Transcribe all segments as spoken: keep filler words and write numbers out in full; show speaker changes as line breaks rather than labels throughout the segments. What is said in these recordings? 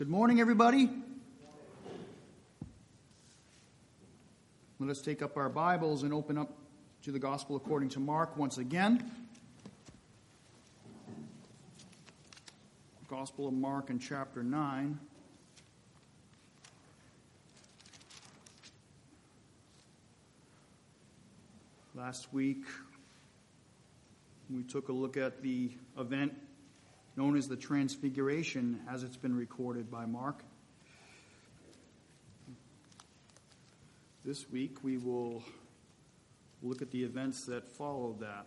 Good morning, everybody. Let us take up our Bibles and open up to the Gospel according to Mark once again. Gospel of Mark in chapter nine. Last week, we took a look at the event known as the Transfiguration, as it's been recorded by Mark. This week we will look at the events that followed that.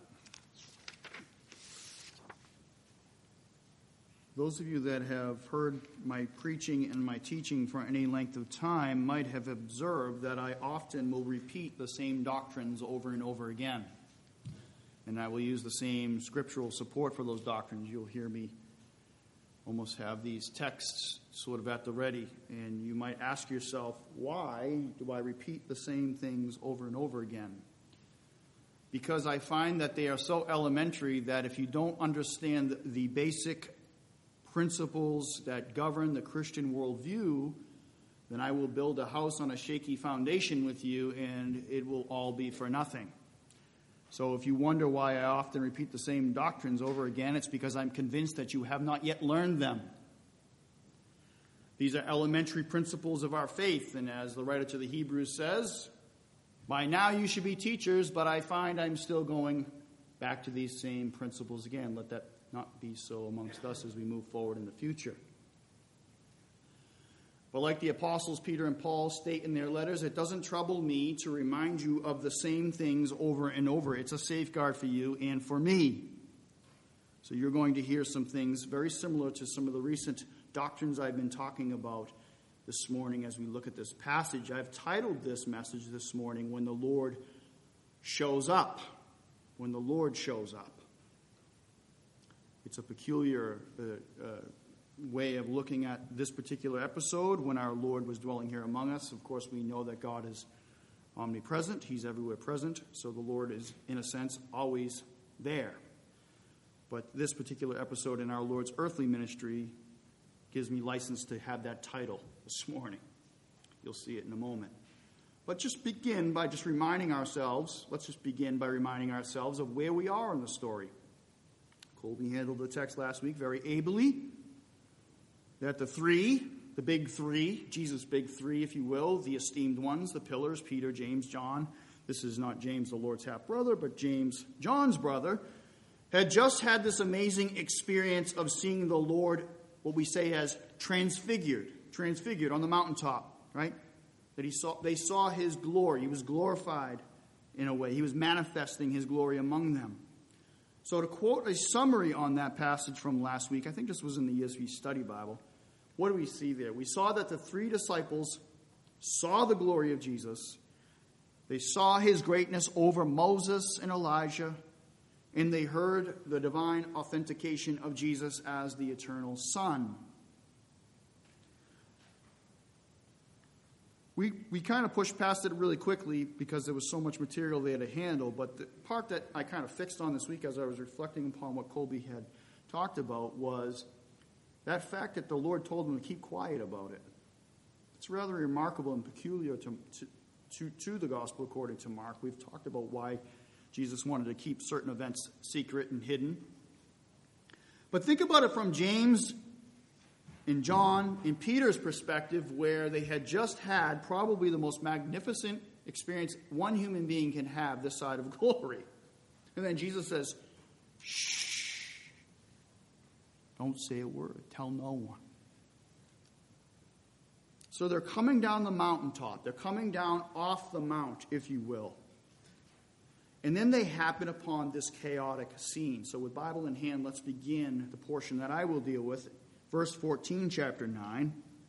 Those of you that have heard my preaching and my teaching for any length of time might have observed that I often will repeat the same doctrines over and over again. And I will use the same scriptural support for those doctrines. You'll hear me almost have these texts sort of at the ready. And you might ask yourself, why do I repeat the same things over and over again? Because I find that they are so elementary that if you don't understand the basic principles that govern the Christian worldview, then I will build a house on a shaky foundation with you, and it will all be for nothing. So if you wonder why I often repeat the same doctrines over again, it's because I'm convinced that you have not yet learned them. These are elementary principles of our faith, and as the writer to the Hebrews says, by now you should be teachers, but I find I'm still going back to these same principles again. Let that not be so amongst us as we move forward in the future. But like the apostles Peter and Paul state in their letters, it doesn't trouble me to remind you of the same things over and over. It's a safeguard for you and for me. So you're going to hear some things very similar to some of the recent doctrines I've been talking about this morning as we look at this passage. I've titled this message this morning, When the Lord Shows Up. When the Lord Shows Up. It's a peculiar uh, uh, way of looking at this particular episode when our Lord was dwelling here among us. Of course, we know that God is omnipresent. He's everywhere present. So the Lord is, in a sense, always there. But this particular episode in our Lord's earthly ministry gives me license to have that title this morning. You'll see it in a moment. But just begin by just reminding ourselves, let's just begin by reminding ourselves of where we are in the story. Colby handled the text last week very ably. That the three, the big three, Jesus' big three, if you will, the esteemed ones, the pillars, Peter, James, John. This is not James, the Lord's half-brother, but James, John's brother, had just had this amazing experience of seeing the Lord, what we say as transfigured, transfigured on the mountaintop, right? That he saw, they saw his glory. He was glorified in a way. He was manifesting his glory among them. So to quote a summary on that passage from last week, I think this was in the E S V Study Bible, what do we see there? We saw that the three disciples saw the glory of Jesus. They saw his greatness over Moses and Elijah, and they heard the divine authentication of Jesus as the eternal Son. We we kind of pushed past it really quickly because there was so much material there to handle, but the part that I kind of fixed on this week as I was reflecting upon what Colby had talked about was that fact that the Lord told them to keep quiet about it. It's rather remarkable and peculiar to, to, to, to the gospel according to Mark. We've talked about why Jesus wanted to keep certain events secret and hidden. But think about it from James in John, in Peter's perspective, where they had just had probably the most magnificent experience one human being can have this side of glory. And then Jesus says, shh, don't say a word, tell no one. So they're coming down the mountaintop. They're coming down off the mount, if you will. And then they happen upon this chaotic scene. So with Bible in hand, let's begin the portion that I will deal with. Verse fourteen, chapter nine.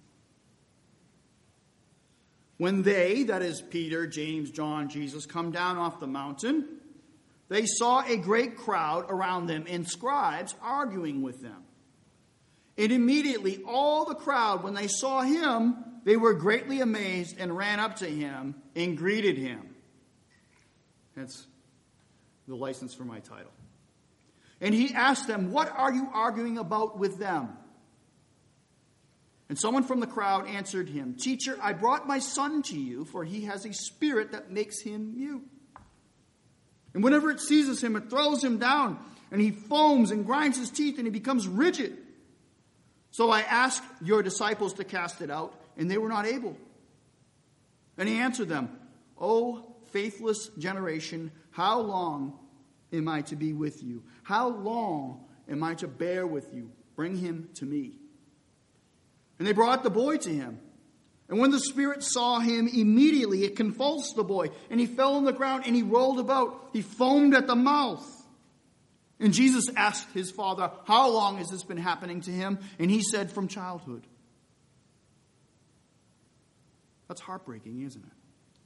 When they, that is Peter, James, John, Jesus, come down off the mountain, they saw a great crowd around them and scribes arguing with them. And immediately all the crowd, when they saw him, they were greatly amazed and ran up to him and greeted him. That's the license for my title. And he asked them, what are you arguing about with them? And someone from the crowd answered him, "Teacher, I brought my son to you, for he has a spirit that makes him mute. And whenever it seizes him, it throws him down, and he foams and grinds his teeth, and he becomes rigid. So I asked your disciples to cast it out, and they were not able." And he answered them, "O faithless generation, how long am I to be with you? How long am I to bear with you? Bring him to me." And they brought the boy to him. And when the spirit saw him, immediately it convulsed the boy, and he fell on the ground, and he rolled about. He foamed at the mouth. And Jesus asked his father, "How long has this been happening to him?" And he said, "From childhood." That's heartbreaking, isn't it?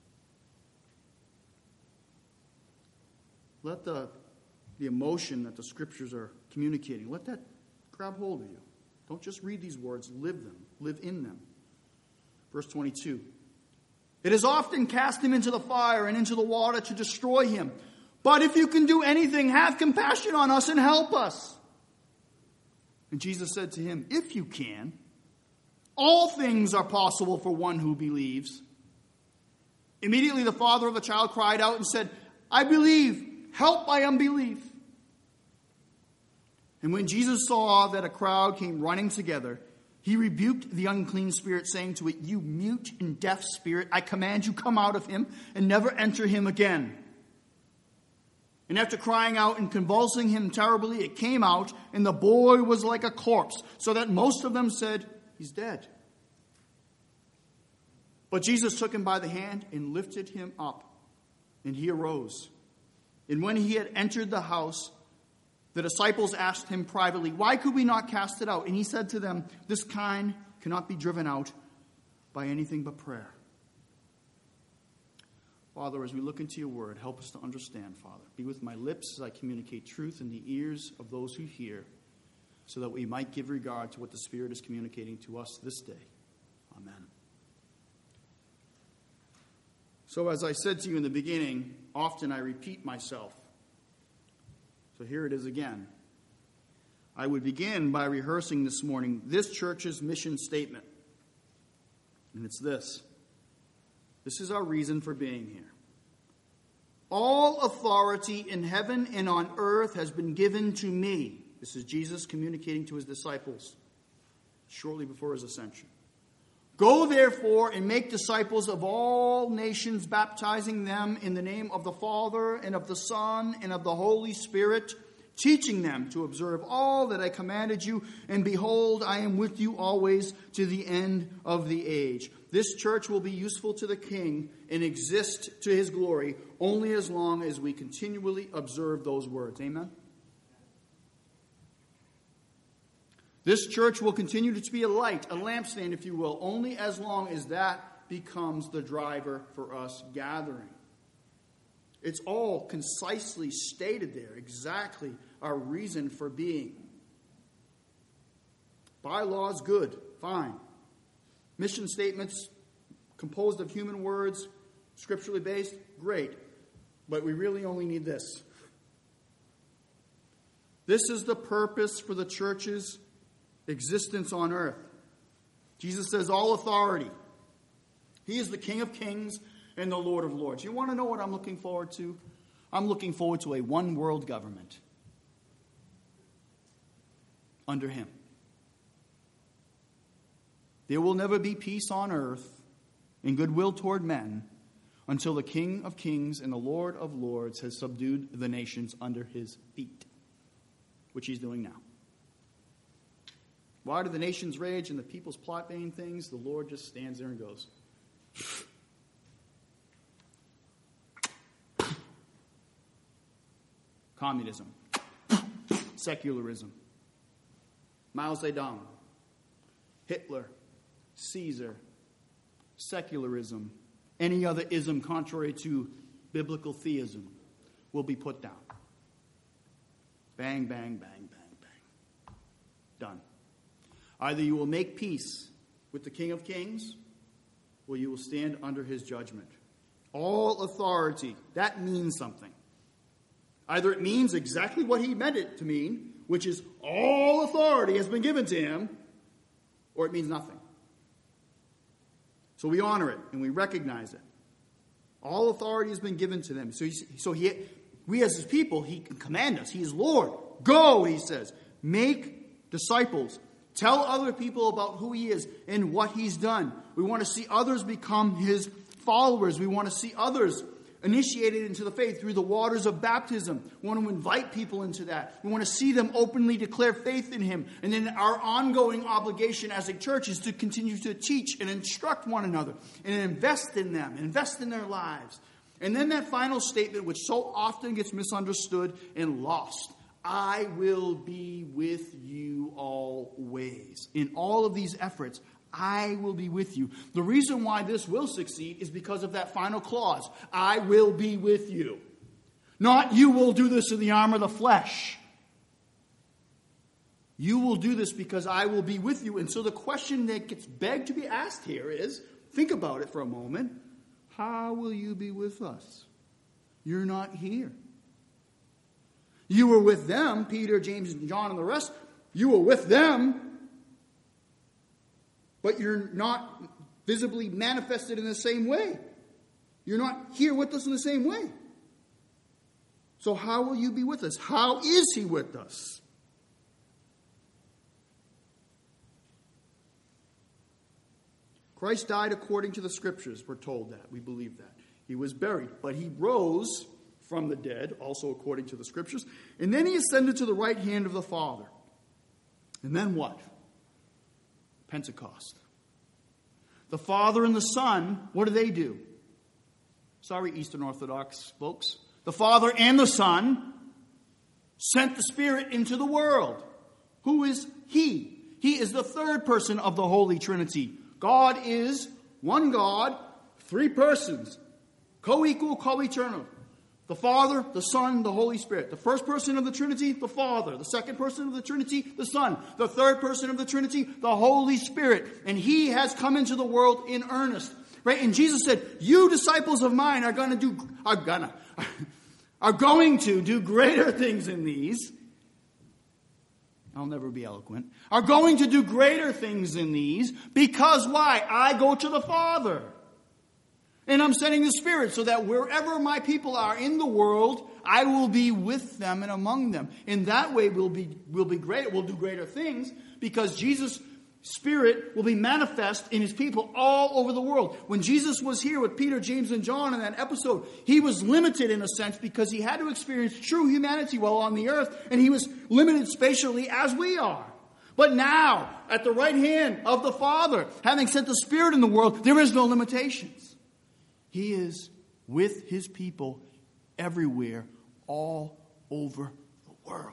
Let the, the emotion that the scriptures are communicating, let that grab hold of you. Don't just read these words, live them, live in them. Verse twenty-two. "It has often cast him into the fire and into the water to destroy him. But if you can do anything, have compassion on us and help us." And Jesus said to him, "If you can, all things are possible for one who believes." Immediately the father of the child cried out and said, "I believe, help my unbelief." And when Jesus saw that a crowd came running together, he rebuked the unclean spirit, saying to it, "You mute and deaf spirit, I command you, come out of him and never enter him again." And after crying out and convulsing him terribly, it came out, and the boy was like a corpse, so that most of them said, "He's dead." But Jesus took him by the hand and lifted him up, and he arose. And when he had entered the house, the disciples asked him privately, "Why could we not cast it out?" And he said to them, "This kind cannot be driven out by anything but prayer." Father, as we look into your word, help us to understand, Father. Be with my lips as I communicate truth in the ears of those who hear, so that we might give regard to what the Spirit is communicating to us this day. Amen. So as I said to you in the beginning, often I repeat myself. So here it is again. I would begin by rehearsing this morning this church's mission statement. And it's this. This is our reason for being here. All authority in heaven and on earth has been given to me. This is Jesus communicating to his disciples shortly before his ascension. Go therefore and make disciples of all nations, baptizing them in the name of the Father and of the Son and of the Holy Spirit, teaching them to observe all that I commanded you. And behold, I am with you always to the end of the age. This church will be useful to the King and exist to his glory only as long as we continually observe those words. Amen? This church will continue to be a light, a lampstand, if you will, only as long as that becomes the driver for us gathering. It's all concisely stated there, exactly our reason for being. Bylaws, good, fine. Mission statements composed of human words, scripturally based, great. But we really only need this. This is the purpose for the church's existence on earth. Jesus says all authority. He is the King of Kings and the Lord of Lords. You want to know what I'm looking forward to? I'm looking forward to a one world government under him. There will never be peace on earth and goodwill toward men until the King of Kings and the Lord of Lords has subdued the nations under his feet, which he's doing now. Why do the nations rage and the peoples plot vain things? The Lord just stands there and goes, communism, secularism, Mao Zedong, Hitler, Caesar, secularism, any other ism contrary to biblical theism will be put down. Bang, bang, bang, bang, bang. Done. Either you will make peace with the King of Kings, or you will stand under his judgment. All authority, that means something. Either it means exactly what he meant it to mean, which is all authority has been given to him, or it means nothing. So we honor it and we recognize it. All authority has been given to them. So, he, so he, we as his people, he can command us. He is Lord. Go, he says. Make disciples. Tell other people about who he is and what he's done. We want to see others become his followers. We want to see others initiated into the faith through the waters of baptism. We want to invite people into that. We want to see them openly declare faith in him. And then our ongoing obligation as a church is to continue to teach and instruct one another and invest in them, invest in their lives. And then that final statement, which so often gets misunderstood and lost. I will be with you always. In all of these efforts, I will be with you. The reason why this will succeed is because of that final clause. I will be with you. Not you will do this in the arm of the flesh. You will do this because I will be with you. And so the question that gets begged to be asked here is, think about it for a moment. How will you be with us? You're not here. You were with them, Peter, James, and John, and the rest. You were with them, but you're not visibly manifested in the same way. You're not here with us in the same way. So how will you be with us? How is he with us? Christ died according to the Scriptures. We're told that. We believe that. He was buried, but he rose from the dead, also according to the Scriptures. And then he ascended to the right hand of the Father. And then what? Pentecost. The Father and the Son, what do they do? Sorry, Eastern Orthodox folks. The Father and the Son sent the Spirit into the world. Who is he? He is the third person of the Holy Trinity. God is one God, three persons, co-equal, co-eternal. The Father, the Son, the Holy Spirit. The first person of the Trinity, the Father. The second person of the Trinity, the Son. The third person of the Trinity, the Holy Spirit. And he has come into the world in earnest. Right? And Jesus said, you disciples of mine are going to do, are gonna, are going to do greater things than these. I'll never be eloquent. Are going to do greater things than these. Because why? I go to the Father. And I'm sending the Spirit so that wherever my people are in the world, I will be with them and among them. In that way, we'll be, we'll be great. We'll do greater things because Jesus' Spirit will be manifest in his people all over the world. When Jesus was here with Peter, James, and John in that episode, he was limited in a sense because he had to experience true humanity while on the earth, and he was limited spatially as we are. But now, at the right hand of the Father, having sent the Spirit in the world, there is no limitations. He is with his people everywhere, all over the world.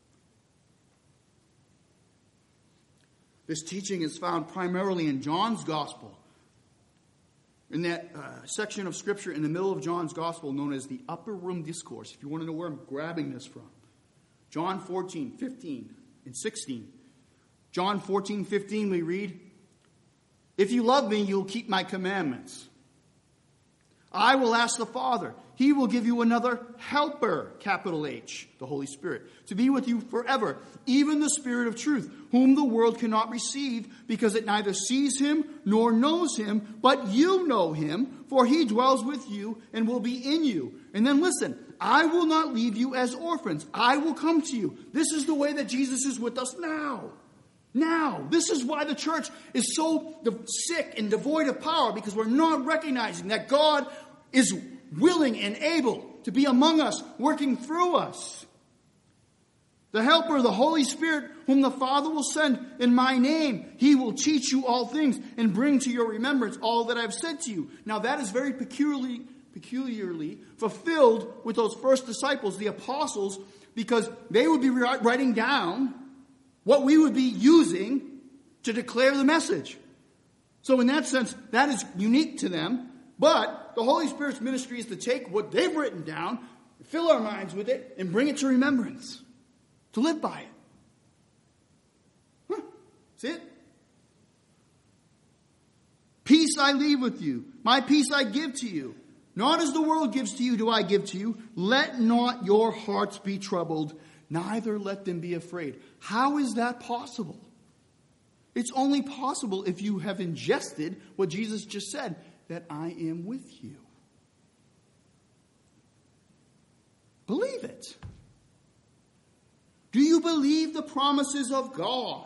This teaching is found primarily in John's Gospel. In that uh, section of Scripture in the middle of John's Gospel known as the Upper Room Discourse. If you want to know where I'm grabbing this from. John fourteen, fifteen, and sixteen. John fourteen, fifteen we read, if you love me, you'll keep my commandments. I will ask the Father. He will give you another helper, capital H, the Holy Spirit, to be with you forever, even the Spirit of truth, whom the world cannot receive because it neither sees him nor knows him, but you know him, for he dwells with you and will be in you. And then listen, I will not leave you as orphans. I will come to you. This is the way that Jesus is with us now. Now, this is why the church is so sick and devoid of power, because we're not recognizing that God is willing and able to be among us, working through us. The Helper, the Holy Spirit, whom the Father will send in my name, he will teach you all things and bring to your remembrance all that I've said to you. Now, that is very peculiarly, peculiarly fulfilled with those first disciples, the apostles, because they would be writing down what we would be using to declare the message. So in that sense, that is unique to them. But the Holy Spirit's ministry is to take what they've written down, fill our minds with it, and bring it to remembrance. To live by it. Huh. That's it. Peace I leave with you. My peace I give to you. Not as the world gives to you do I give to you. Let not your hearts be troubled. Neither let them be afraid. How is that possible? It's only possible if you have ingested what Jesus just said, that I am with you. Believe it. Do you believe the promises of God?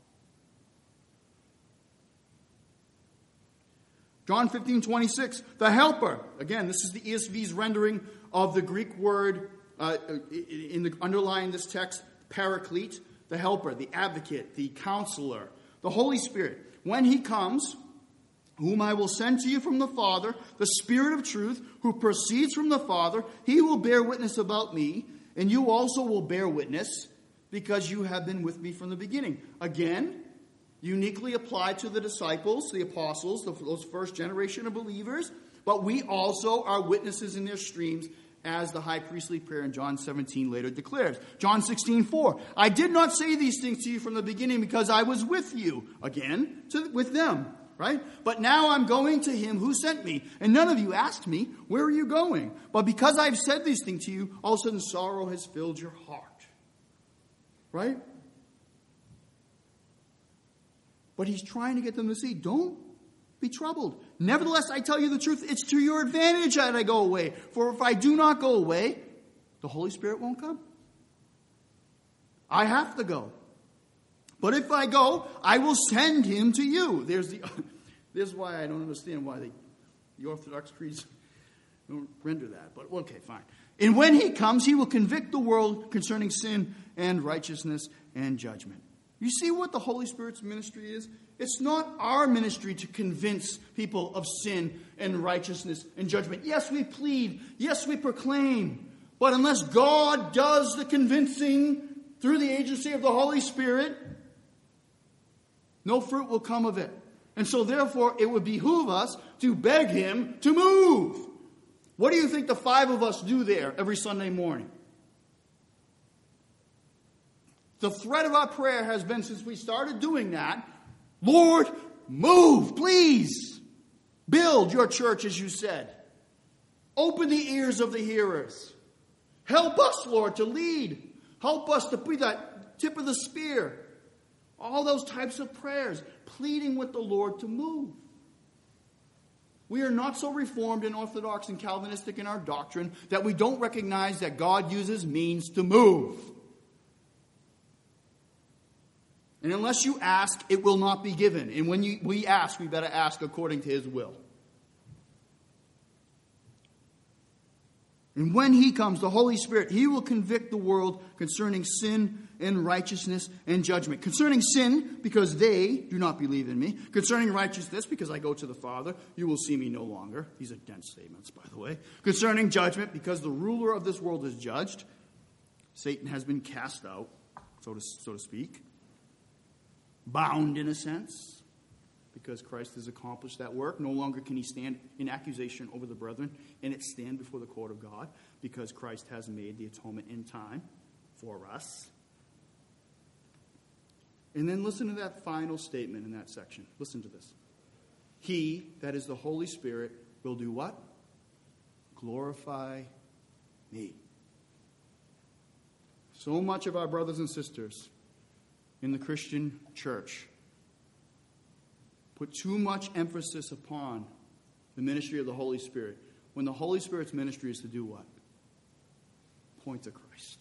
John fifteen twenty-six, the helper. Again, this is the E S V's rendering of the Greek word uh, in the underlying this text, paraclete, the helper, the advocate, the counselor, the Holy Spirit. When he comes, whom I will send to you from the Father, the Spirit of truth, who proceeds from the Father, he will bear witness about me, and you also will bear witness, because you have been with me from the beginning. Again, uniquely applied to the disciples, the apostles, those first generation of believers, but we also are witnesses in their streams, as the high priestly prayer in John seventeen later declares. John sixteen four, I did not say these things to you from the beginning because I was with you. Again, to, with them, right? But now I'm going to him who sent me. And none of you asked me, where are you going? But because I've said these things to you, all of a sudden sorrow has filled your heart. Right? But he's trying to get them to see, don't be troubled. Nevertheless, I tell you the truth, it's to your advantage that I go away. For if I do not go away, the Holy Spirit won't come. I have to go. But if I go, I will send him to you. There's the. There's why I don't understand why the, the Orthodox creeds don't render that. But okay, fine. And when he comes, he will convict the world concerning sin and righteousness and judgment. You see what the Holy Spirit's ministry is? It's not our ministry to convince people of sin and righteousness and judgment. Yes, we plead. Yes, we proclaim. But unless God does the convincing through the agency of the Holy Spirit, no fruit will come of it. And so therefore, it would behoove us to beg him to move. What do you think the five of us do there every Sunday morning? The thread of our prayer has been, since we started doing that, Lord, move, please. Build your church, as you said. Open the ears of the hearers. Help us, Lord, to lead. Help us to be that tip of the spear. All those types of prayers, pleading with the Lord to move. We are not so reformed and orthodox and Calvinistic in our doctrine that we don't recognize that God uses means to move. And unless you ask, it will not be given. And when you, we ask, we better ask according to his will. And when he comes, the Holy Spirit, he will convict the world concerning sin and righteousness and judgment. Concerning sin, because they do not believe in me. Concerning righteousness, because I go to the Father, you will see me no longer. These are dense statements, by the way. Concerning judgment, because the ruler of this world is judged. Satan has been cast out, so to, so to speak. Bound in a sense, because Christ has accomplished that work. No longer can he stand in accusation over the brethren and it stand before the court of God, because Christ has made the atonement in time for us. And then listen to that final statement in that section. Listen to this. He, that is the Holy Spirit, will do what? Glorify me. So much of our brothers and sisters in the Christian church put too much emphasis upon the ministry of the Holy Spirit, when the Holy Spirit's ministry is to do what? Point to Christ.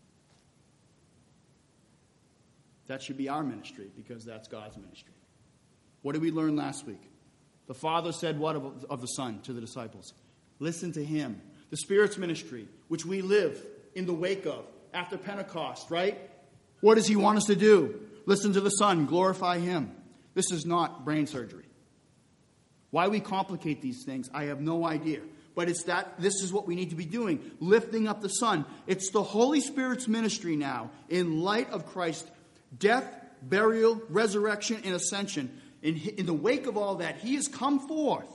That should be our ministry, because that's God's ministry. What did we learn last week? The Father said what of, of the Son to the disciples? Listen to him. The Spirit's ministry, which we live in the wake of after Pentecost, right? What does he want us to do? Listen to the Son, glorify him. This is not brain surgery. Why we complicate these things, I have no idea. But it's that this is what we need to be doing, lifting up the Son. It's the Holy Spirit's ministry now, in light of Christ's death, burial, resurrection, and ascension. In, in the wake of all that, he has come forth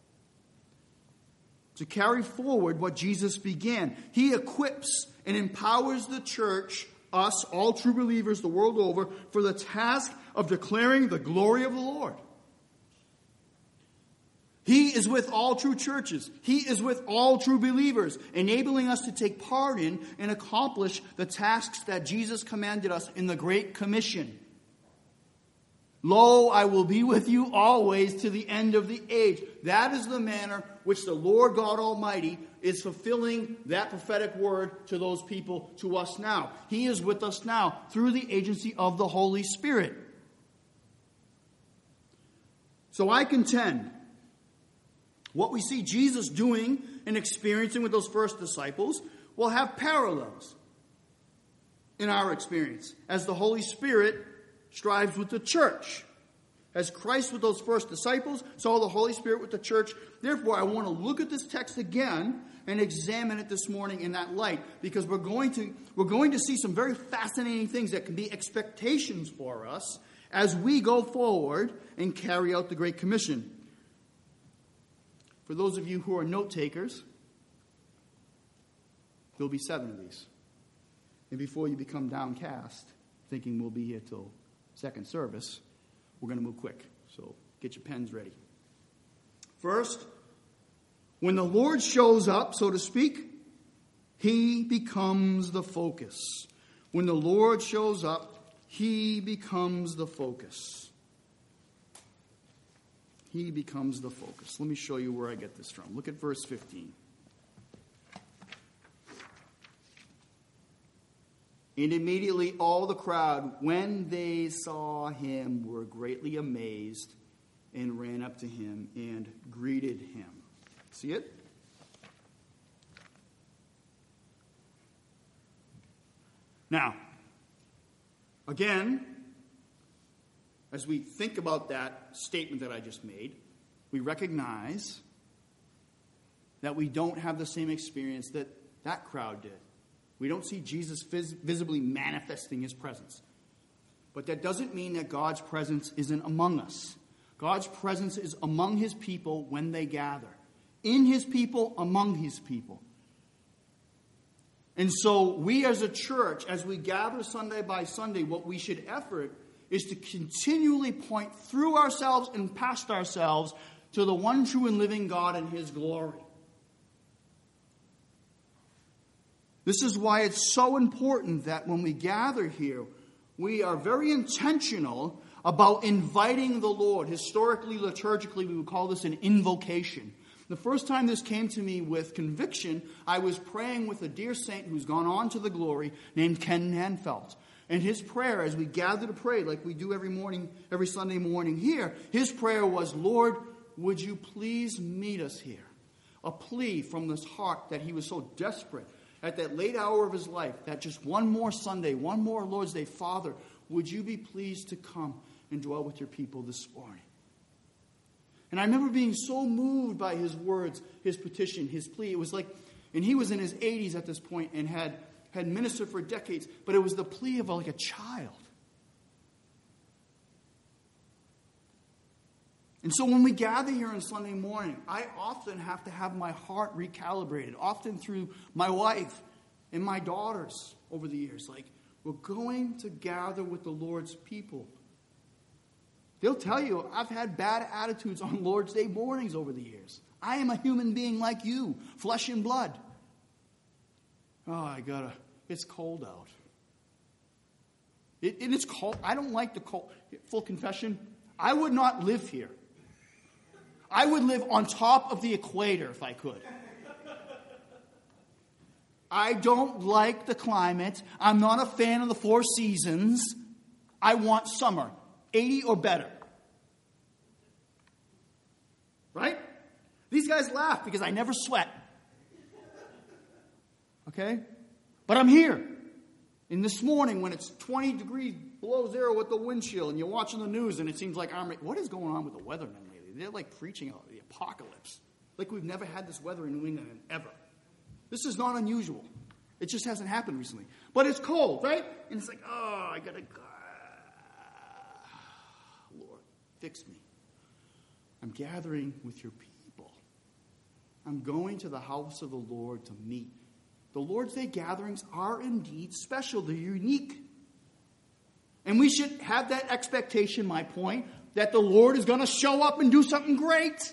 to carry forward what Jesus began. He equips and empowers the church, us, all true believers the world over, for the task of declaring the glory of the Lord. He is with all true churches. He is with all true believers, enabling us to take part in and accomplish the tasks that Jesus commanded us in the Great Commission. Lo, I will be with you always to the end of the age. That is the manner which the Lord God Almighty is fulfilling that prophetic word to those people, to us now. He is with us now through the agency of the Holy Spirit. So I contend, what we see Jesus doing and experiencing with those first disciples will have parallels in our experience as the Holy Spirit strives with the church. As Christ with those first disciples, so the Holy Spirit with the church. Therefore, I want to look at this text again and examine it this morning in that light, because we're going to we're going to see some very fascinating things that can be expectations for us as we go forward and carry out the Great Commission. For those of you who are note takers, there'll be seven of these. And before you become downcast, thinking we'll be here till second service, we're going to move quick. So get your pens ready. First, when the Lord shows up, so to speak, he becomes the focus. When the Lord shows up, he becomes the focus. He becomes the focus. Let me show you where I get this from. Look at verse fifteen. And immediately all the crowd, when they saw him, were greatly amazed and ran up to him and greeted him. See it? Now, again, as we think about that statement that I just made, we recognize that we don't have the same experience that that crowd did. We don't see Jesus vis- visibly manifesting his presence. But that doesn't mean that God's presence isn't among us. God's presence is among his people when they gather. In his people, among his people. And so we as a church, as we gather Sunday by Sunday, what we should effort is to continually point through ourselves and past ourselves to the one true and living God and his glory. This is why it's so important that when we gather here, we are very intentional about inviting the Lord. Historically, liturgically, we would call this an invocation. The first time this came to me with conviction, I was praying with a dear saint who's gone on to the glory named Ken Hanfelt. And his prayer, as we gather to pray, like we do every morning, every Sunday morning here, his prayer was, Lord, would you please meet us here? A plea from this heart that he was so desperate at that late hour of his life, that just one more Sunday, one more Lord's Day, Father, would you be pleased to come and dwell with your people this morning? And I remember being so moved by his words, his petition, his plea. It was like, and he was in his eighties at this point and had, had ministered for decades, but it was the plea of like a child. And so when we gather here on Sunday morning, I often have to have my heart recalibrated, often through my wife and my daughters over the years. Like, we're going to gather with the Lord's people. They'll tell you, I've had bad attitudes on Lord's Day mornings over the years. I am a human being like you, flesh and blood. Oh, I gotta, it's cold out. It, it is cold. I don't like the cold. Full confession, I would not live here. I would live on top of the equator if I could. I don't like the climate. I'm not a fan of the four seasons. I want summer, eighty or better. Right? These guys laugh because I never sweat. Okay? But I'm here. And this morning when it's twenty degrees below zero with the wind chill and you're watching the news and it seems like, I'm, what is going on with the weathermen lately? They're like preaching about the apocalypse. Like we've never had this weather in New England ever. This is not unusual. It just hasn't happened recently. But it's cold, right? And it's like, oh, I gotta go. Lord, fix me. I'm gathering with your people. I'm going to the house of the Lord to meet. The Lord's Day gatherings are indeed special. They're unique. And we should have that expectation, my point, that the Lord is going to show up and do something great.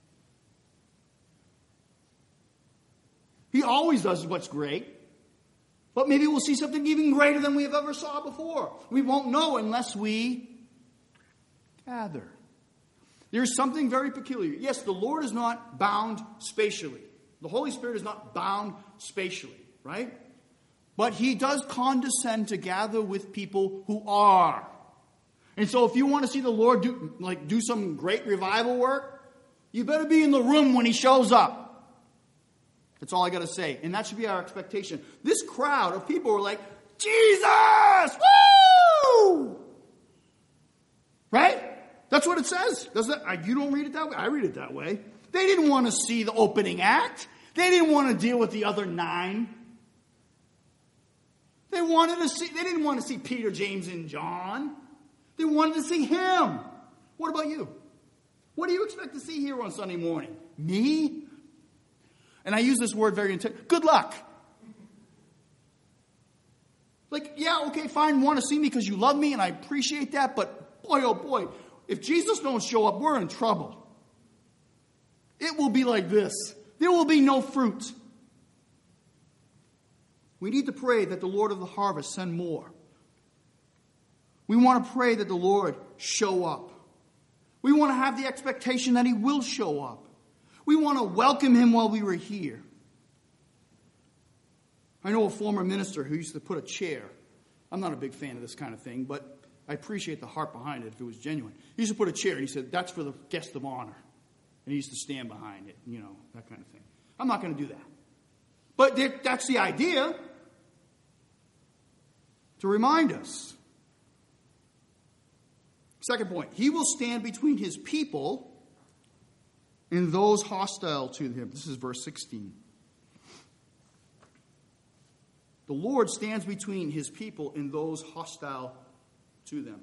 He always does what's great. But maybe we'll see something even greater than we have ever saw before. We won't know unless we gather. There's something very peculiar. Yes, the Lord is not bound spatially. The Holy Spirit is not bound spatially, right? But he does condescend to gather with people who are. And so if you want to see the Lord do, like, do some great revival work, you better be in the room when he shows up. That's all I got to say. And that should be our expectation. This crowd of people were like, Jesus! Woo! Right? That's what it says. Does that? You don't read it that way? I read it that way. They didn't want to see the opening act. They didn't want to deal with the other nine. They wanted to see, they didn't want to see Peter, James, and John. They wanted to see him. What about you? What do you expect to see here on Sunday morning? Me? And I use this word very intentionally. Good luck. Like, yeah, okay, fine, want to see me because you love me and I appreciate that, but boy, oh boy, if Jesus don't show up, we're in trouble. It will be like this. There will be no fruit. We need to pray that the Lord of the harvest send more. We want to pray that the Lord show up. We want to have the expectation that he will show up. We want to welcome him while we were here. I know a former minister who used to put a chair. I'm not a big fan of this kind of thing, but I appreciate the heart behind it if it was genuine. He used to put a chair and he said, that's for the guest of honor. And he used to stand behind it, you know, that kind of thing. I'm not going to do that. But that's the idea. To remind us. Second point, he will stand between his people and those hostile to him. This is verse sixteen. The Lord stands between his people and those hostile to them.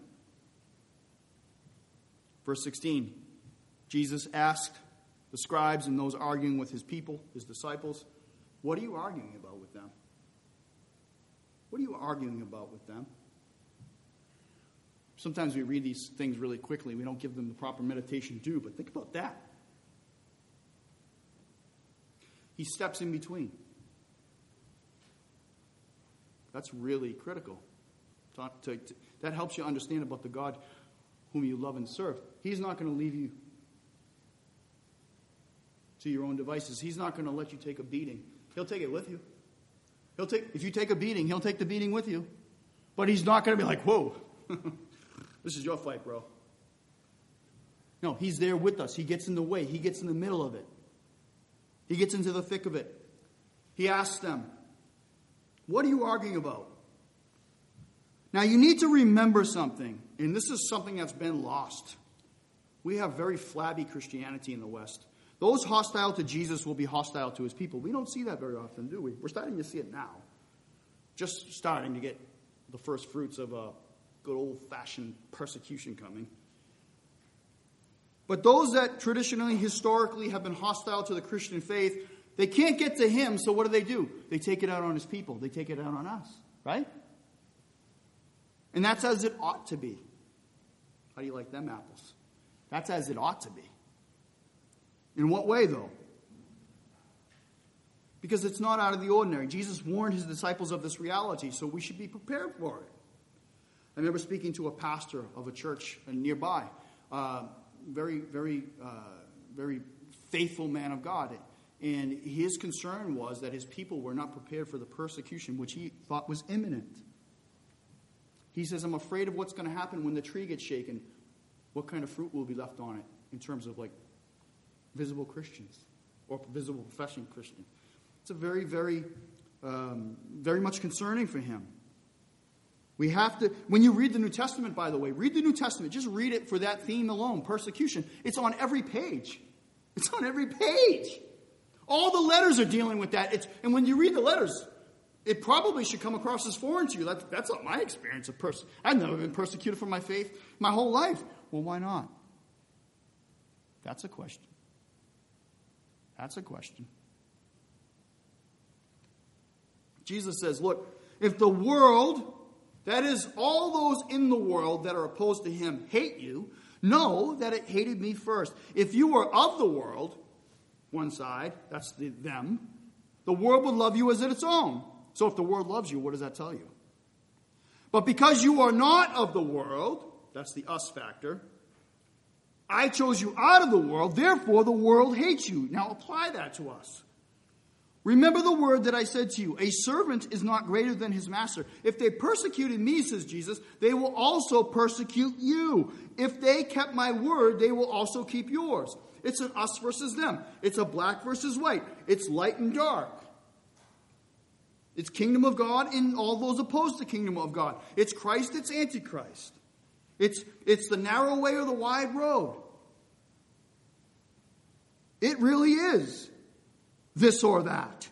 Verse sixteen, Jesus asked the scribes and those arguing with his people, his disciples, what are you arguing about with them? What are you arguing about with them? Sometimes we read these things really quickly. We don't give them the proper meditation due, but think about that. He steps in between. That's really critical. To, to, to, that helps you understand about the God whom you love and serve. He's not going to leave you to your own devices. He's not going to let you take a beating. He'll take it with you. He'll take, if you take a beating, he'll take the beating with you. But he's not going to be like, whoa, this is your fight, bro. No, he's there with us. He gets in the way. He gets in the middle of it. He gets into the thick of it. He asks them, what are you arguing about? Now, you need to remember something, and this is something that's been lost. We have very flabby Christianity in the West. Those hostile to Jesus will be hostile to his people. We don't see that very often, do we? We're starting to see it now. Just starting to get the first fruits of a good old-fashioned persecution coming. But those that traditionally, historically have been hostile to the Christian faith, they can't get to him, so what do they do? They take it out on his people. They take it out on us, right? And that's as it ought to be. How do you like them apples? That's as it ought to be. In what way, though? Because it's not out of the ordinary. Jesus warned his disciples of this reality, so we should be prepared for it. I remember speaking to a pastor of a church nearby, uh, very, very, uh, very faithful man of God. And his concern was that his people were not prepared for the persecution, which he thought was imminent. He says, I'm afraid of what's going to happen when the tree gets shaken. What kind of fruit will be left on it in terms of like visible Christians or visible professing Christians? It's a very, very, um, very much concerning for him. We have to, when you read the New Testament, by the way, read the New Testament. Just read it for that theme alone, persecution. It's on every page. It's on every page. All the letters are dealing with that. It's, and when you read the letters, it probably should come across as foreign to you. That's, that's not my experience of persecution. I've never been persecuted for my faith my whole life. Well, why not? That's a question. That's a question. Jesus says, look, if the world, that is, all those in the world that are opposed to him hate you, know that it hated me first. If you were of the world, one side, that's the them, the world would love you as its own. So if the world loves you, what does that tell you? But because you are not of the world, that's the us factor, I chose you out of the world, therefore the world hates you. Now apply that to us. Remember the word that I said to you, a servant is not greater than his master. If they persecuted me, says Jesus, they will also persecute you. If they kept my word, they will also keep yours. It's an us versus them. It's a black versus white. It's light and dark. It's kingdom of God and all those opposed to kingdom of God. It's Christ, it's Antichrist. It's, it's the narrow way or the wide road. It really is this or that.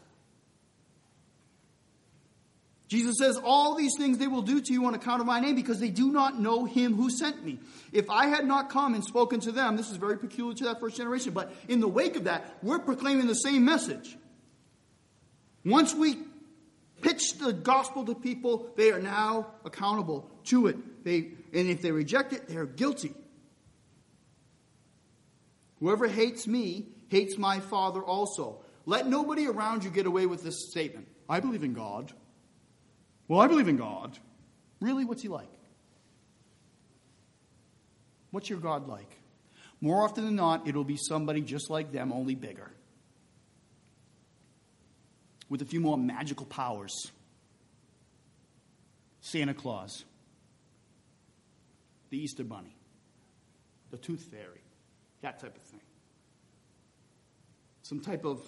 Jesus says, all these things they will do to you on account of my name because they do not know him who sent me. If I had not come and spoken to them, this is very peculiar to that first generation, but in the wake of that, we're proclaiming the same message. Once we pitch the gospel to people, they are now accountable to it. They, and if they reject it, they're guilty. Whoever hates me hates my Father also. Let nobody around you get away with this statement. I believe in God. Well, I believe in God. Really, what's he like? What's your God like? More often than not, it'll be somebody just like them, only bigger. With a few more magical powers. Santa Claus. The Easter Bunny. The Tooth Fairy. That type of thing. Some type of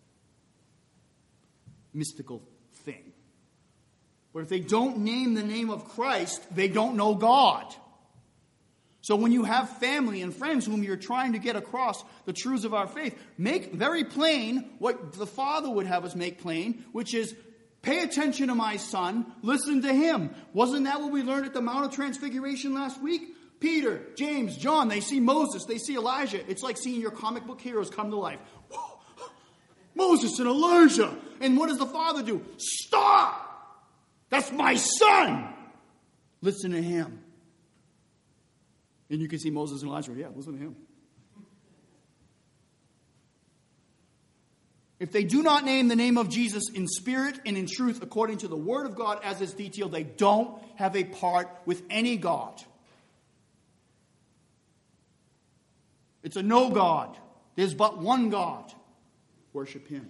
mystical thing. But if they don't name the name of Christ, they don't know God. So when you have family and friends whom you're trying to get across the truths of our faith, make very plain what the Father would have us make plain, which is, pay attention to my son, listen to him. Wasn't that what we learned at the Mount of Transfiguration last week? Peter, James, John, they see Moses, they see Elijah. It's like seeing your comic book heroes come to life. Whoa, Moses and Elijah. And what does the Father do? Stop! That's my son! Listen to him. And you can see Moses and Elijah. Yeah, listen to him. If they do not name the name of Jesus in spirit and in truth according to the word of God as is detailed, they don't have a part with any God. It's a no God. There's but one God. Worship him.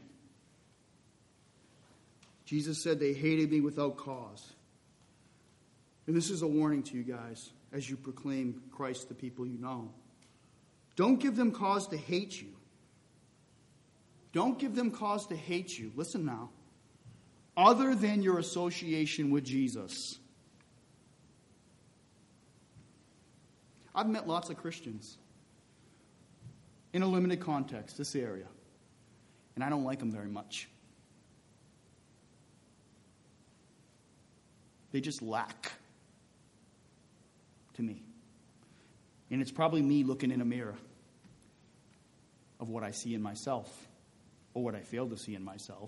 Jesus said they hated me without cause. And this is a warning to you guys as you proclaim Christ to people you know. Don't give them cause to hate you. Don't give them cause to hate you. Listen now. Other than your association with Jesus. I've met lots of Christians in a limited context, this area. And I don't like them very much. They just lack to me. And it's probably me looking in a mirror of what I see in myself or what I fail to see in myself.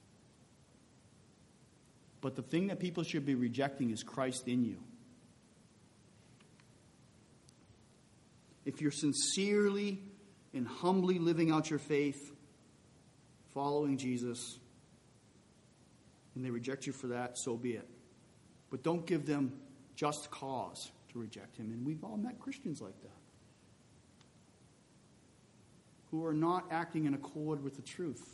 But the thing that people should be rejecting is Christ in you. If you're sincerely and humbly living out your faith, following Jesus, and they reject you for that, so be it. But don't give them just cause to reject him. And we've all met Christians like that, who are not acting in accord with the truth.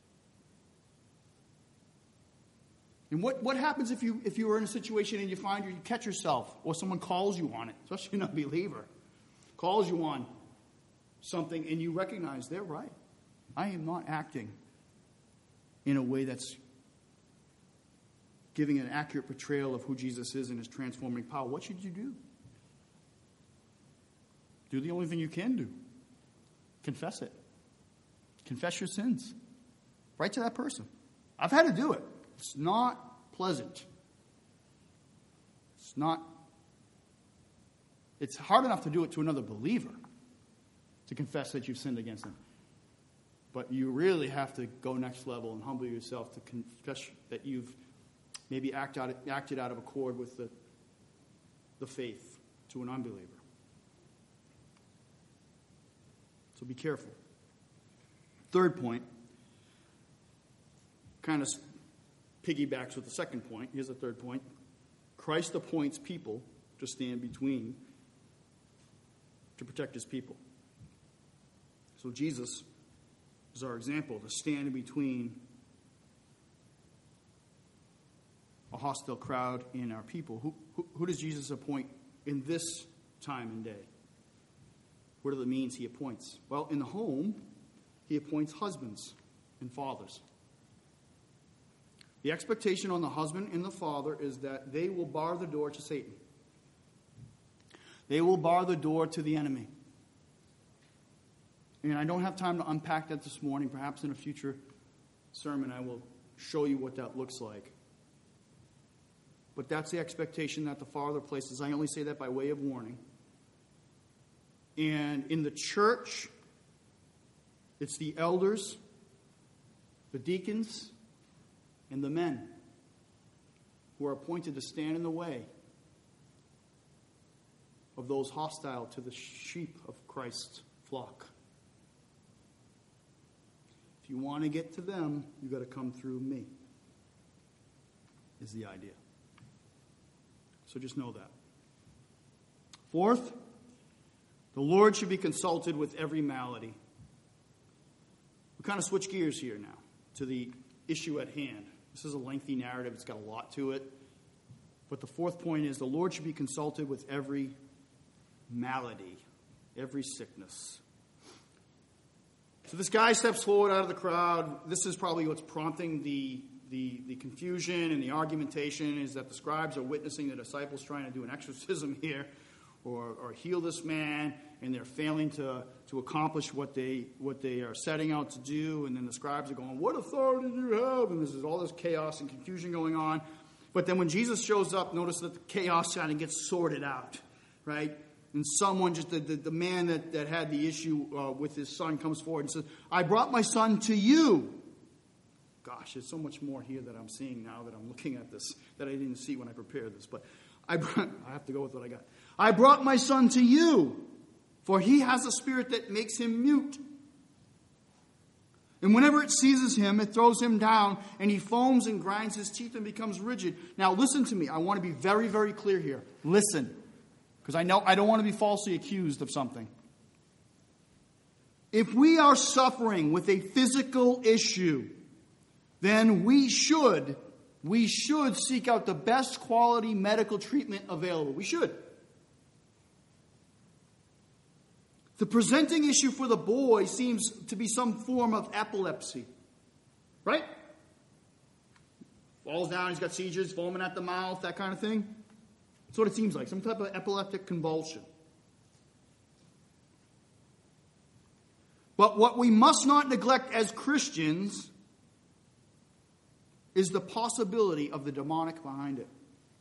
And what, what happens if you if you are in a situation and you find you catch yourself, or someone calls you on it, especially an unbeliever, calls you on something, and you recognize they're right. I am not acting in a way that's giving an accurate portrayal of who Jesus is and his transforming power. What should you do? Do the only thing you can do. Confess it. Confess your sins. Right to that person. I've had to do it. It's not pleasant. It's not. It's hard enough to do it to another believer, to confess that you've sinned against them. But you really have to go next level and humble yourself to confess that you've maybe act out, acted out of accord with the, the faith to an unbeliever. So be careful. Third point kind of piggybacks with the second point. Here's the third point. Christ appoints people to stand between to protect his people. So Jesus is our example to stand in between a hostile crowd and our people. Who, who, who does Jesus appoint in this time and day? What are the means he appoints? Well, in the home, he appoints husbands and fathers. The expectation on the husband and the father is that they will bar the door to Satan. They will bar the door to the enemy. And I don't have time to unpack that this morning. Perhaps in a future sermon I will show you what that looks like. But that's the expectation that the Father places. I only say that by way of warning. And in the church, it's the elders, the deacons, and the men who are appointed to stand in the way of those hostile to the sheep of Christ's flock. If you want to get to them, you've got to come through me, is the idea. So just know that. Fourth, the Lord should be consulted with every malady. We kind of switch gears here now to the issue at hand. This is a lengthy narrative. It's got a lot to it. But the fourth point is the Lord should be consulted with every malady, every sickness. So this guy steps forward out of the crowd. This is probably what's prompting the, the, the confusion and the argumentation, is that the scribes are witnessing the disciples trying to do an exorcism here or, or heal this man, and they're failing to, to accomplish what they what they are setting out to do. And then the scribes are going, "What authority do you have?" And there's all this chaos and confusion going on. But then when Jesus shows up, notice that the chaos kind of gets sorted out, right? And someone, just the, the, the man that, that had the issue uh, with his son comes forward and says, "I brought my son to you." Gosh, there's so much more here that I'm seeing now that I'm looking at this that I didn't see when I prepared this. But I, brought, I have to go with what I got. "I brought my son to you, for he has a spirit that makes him mute. And whenever it seizes him, it throws him down, and he foams and grinds his teeth and becomes rigid." Now listen to me. I want to be very, very clear here. Listen. Because I know I don't want to be falsely accused of something. If we are suffering with a physical issue, then we should, we should seek out the best quality medical treatment available. We should. The presenting issue for the boy seems to be some form of epilepsy. Right? Falls down, he's got seizures, foaming at the mouth, that kind of thing. That's what it seems like, some type of epileptic convulsion. But what we must not neglect as Christians is the possibility of the demonic behind it.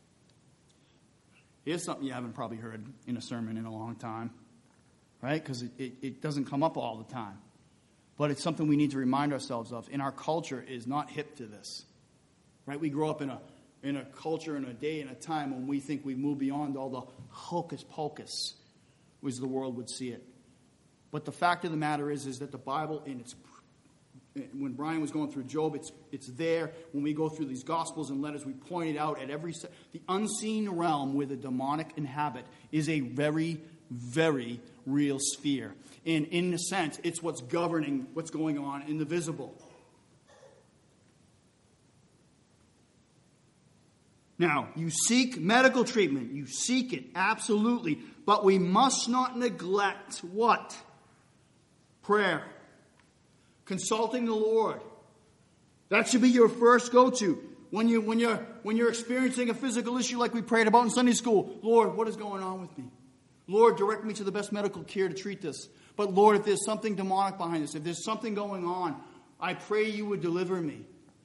Here's something you haven't probably heard in a sermon in a long time, right? Because it, it, it doesn't come up all the time. But it's something we need to remind ourselves of. And our culture is not hip to this, right? We grow up in a in a culture, in a day, in a time when we think we've moved beyond all the hocus pocus, as the world would see it. But the fact of the matter is, is that the Bible, in its, when Brian was going through Job, it's it's there. When we go through these Gospels and letters, we pointed out at every the unseen realm where the demonic inhabit is a very, very real sphere. And in a sense, it's what's governing what's going on in the visible. Now, you seek medical treatment. You seek it, absolutely. But we must not neglect what? Prayer. Consulting the Lord. That should be your first go-to. When, you, when, you're, when you're experiencing a physical issue like we prayed about in Sunday school, Lord, what is going on with me? Lord, direct me to the best medical care to treat this. But Lord, if there's something demonic behind this, if there's something going on, I pray you would deliver me.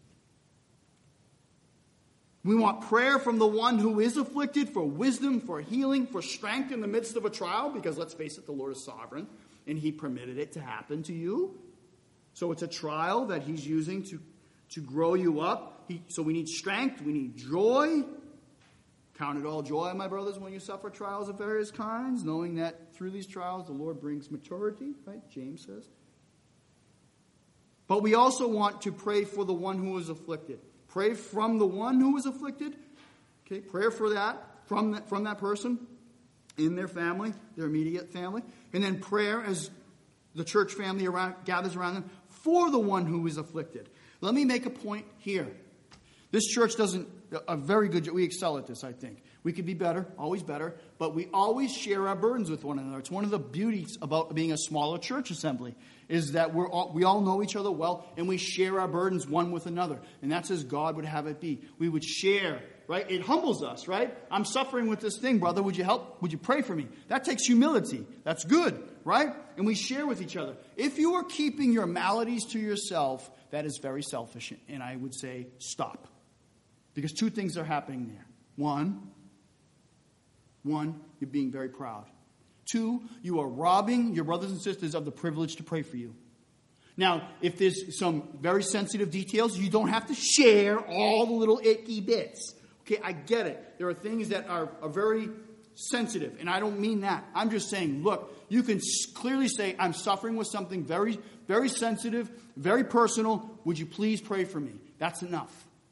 We want prayer from the one who is afflicted for wisdom, for healing, for strength in the midst of a trial. Because let's face it, the Lord is sovereign. And he permitted it to happen to you. So it's a trial that he's using to, to grow you up. He, so we need strength. We need joy. Count it all joy, my brothers, when you suffer trials of various kinds. Knowing that through these trials the Lord brings maturity. Right? James says. But we also want to pray for the one who is afflicted. Pray from the one who is afflicted. Okay, prayer for that, from that, from that person. in their family, their immediate family, and then prayer as the church family around, gathers around them for the one who is afflicted. Let me make a point here. This church doesn't, a very good, we excel at this, I think. We could be better, always better, but we always share our burdens with one another. It's one of the beauties about being a smaller church assembly, is that we're all, we all know each other well, and we share our burdens one with another. And that's as God would have it be. We would share, right? It humbles us, right? I'm suffering with this thing, brother. Would you help? Would you pray for me? That takes humility. That's good, right? And we share with each other. If you are keeping your maladies to yourself, that is very selfish. And I would say, stop. Because two things are happening there. One, one, you're being very proud. Two, you are robbing your brothers and sisters of the privilege to pray for you. Now, if there's some very sensitive details, you don't have to share all the little icky bits. Okay, I get it. There are things that are, are very sensitive, and I don't mean that. I'm just saying, look, you can clearly say, I'm suffering with something very, very sensitive, very personal. Would you please pray for me? That's enough.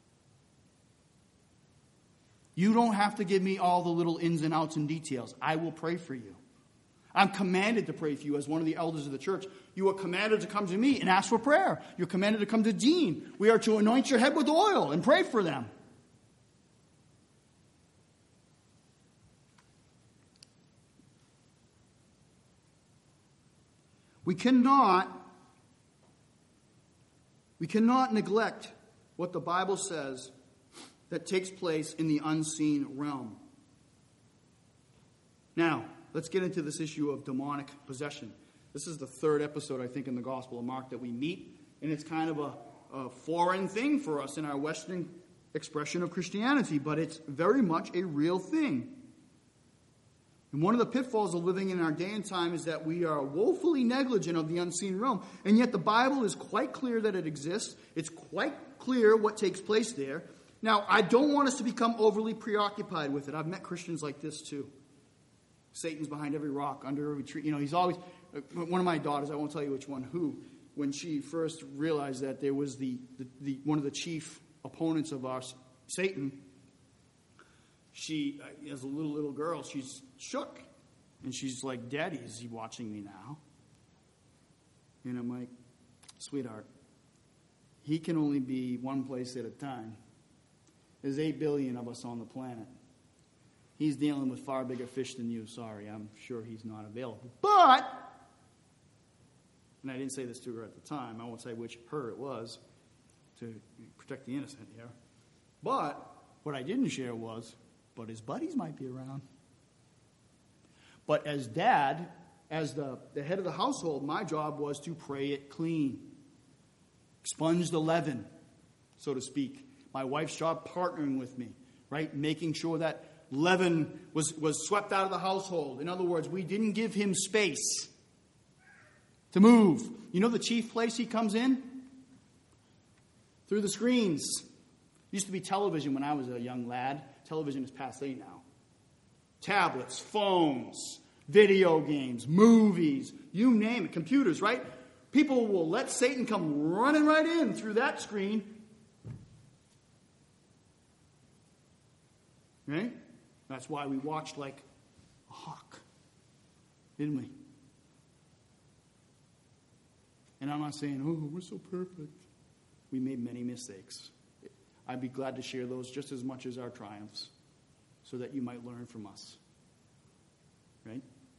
You don't have to give me all the little ins and outs and details. I will pray for you. I'm commanded to pray for you as one of the elders of the church. You are commanded to come to me and ask for prayer. You're commanded to come to Dean. We are to anoint your head with oil and pray for them. We cannot, we cannot neglect what the Bible says that takes place in the unseen realm. Now, let's get into this issue of demonic possession. This is the third episode, I think, in the Gospel of Mark that we meet, and it's kind of a, a foreign thing for us in our Western expression of Christianity, but it's very much a real thing. And one of the pitfalls of living in our day and time is that we are woefully negligent of the unseen realm, and yet the Bible is quite clear that it exists. It's quite clear what takes place there. Now, I don't want us to become overly preoccupied with it. I've met Christians like this too. Satan's behind every rock, under every tree. You know, he's always... One of my daughters, I won't tell you which one, who, when she first realized that there was the, the, the one of the chief opponents of ours, Satan, she, as a little, little girl, she's shook. And she's like, Daddy, is he watching me now? And I'm like, sweetheart, he can only be one place at a time. There's eight billion of us on the planet. He's dealing with far bigger fish than you. Sorry, I'm sure he's not available. But, and I didn't say this to her at the time. I won't say which her it was to protect the innocent here. But what I didn't share was, but his buddies might be around. But as dad, as the, the head of the household, my job was to pray it clean. Expunge the leaven, so to speak. My wife's job partnering with me, right? Making sure that leaven was, was swept out of the household. In other words, we didn't give him space to move. You know the chief place he comes in? Through the screens. It used to be television when I was a young lad. Television is passé now. Tablets, phones, video games, movies, you name it, computers, right? People will let Satan come running right in through that screen. Right? That's why we watched like a hawk, didn't we? And I'm not saying, oh, we're so perfect. We made many mistakes. I'd be glad to share those just as much as our triumphs so that you might learn from us. Right?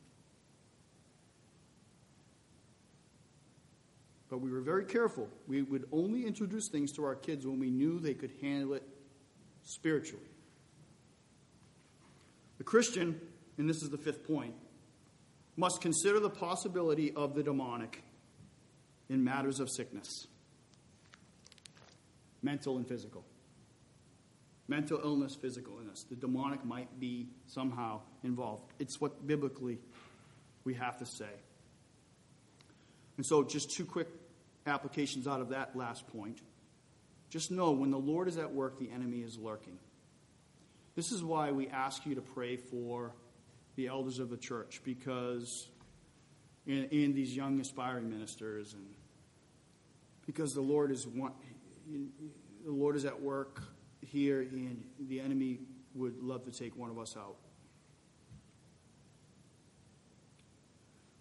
But we were very careful. We would only introduce things to our kids when we knew they could handle it spiritually. The Christian, and this is the fifth point, must consider the possibility of the demonic in matters of sickness, mental and physical. Mental illness, physical illness. The demonic might be somehow involved. It's what biblically we have to say. And so just two quick applications out of that last point. Just know when the Lord is at work, the enemy is lurking. This is why we ask you to pray for the elders of the church, because in, in these young aspiring ministers, and because the Lord is one, the Lord is at work here, and the enemy would love to take one of us out.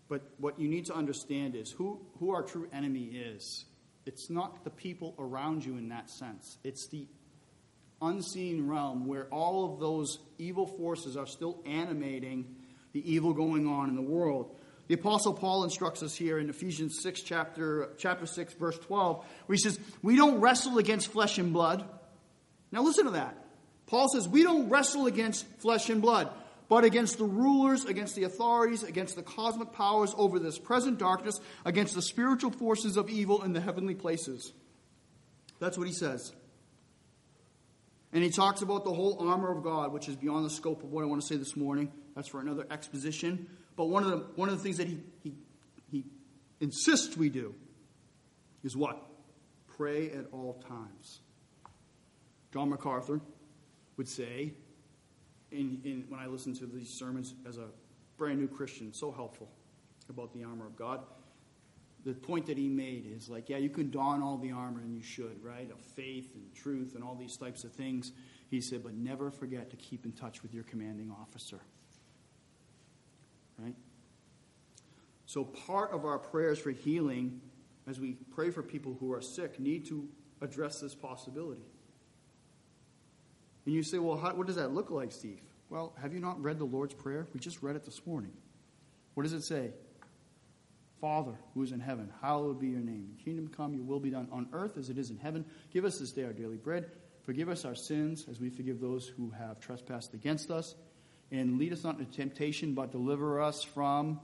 But what you need to understand is who, who our true enemy is. It's not the people around you in that sense. It's the unseen realm where all of those evil forces are still animating the evil going on in the world. The Apostle Paul instructs us here in Ephesians six, chapter, chapter six, verse twelve, where he says, we don't wrestle against flesh and blood. Now listen to that. Paul says, we don't wrestle against flesh and blood, but against the rulers, against the authorities, against the cosmic powers over this present darkness, against the spiritual forces of evil in the heavenly places. That's what he says. And he talks about the whole armor of God, which is beyond the scope of what I want to say this morning. That's for another exposition. But one of the one of the things that he, he, he insists we do is what? Pray at all times. John MacArthur would say, in, in, when I listen to these sermons as a brand new Christian, so helpful about the armor of God. The point that he made is like, yeah, you can don all the armor, and you should, right? Of faith and truth and all these types of things. He said, but never forget to keep in touch with your commanding officer. Right? So part of our prayers for healing, as we pray for people who are sick, need to address this possibility. And you say, well, how, what does that look like, Steve? Well, have you not read the Lord's Prayer? We just read it this morning. What does it say? Father, who is in heaven, hallowed be your name. Your kingdom come, your will be done on earth as it is in heaven. Give us this day our daily bread. Forgive us our sins as we forgive those who have trespassed against us. And lead us not into temptation, but deliver us from...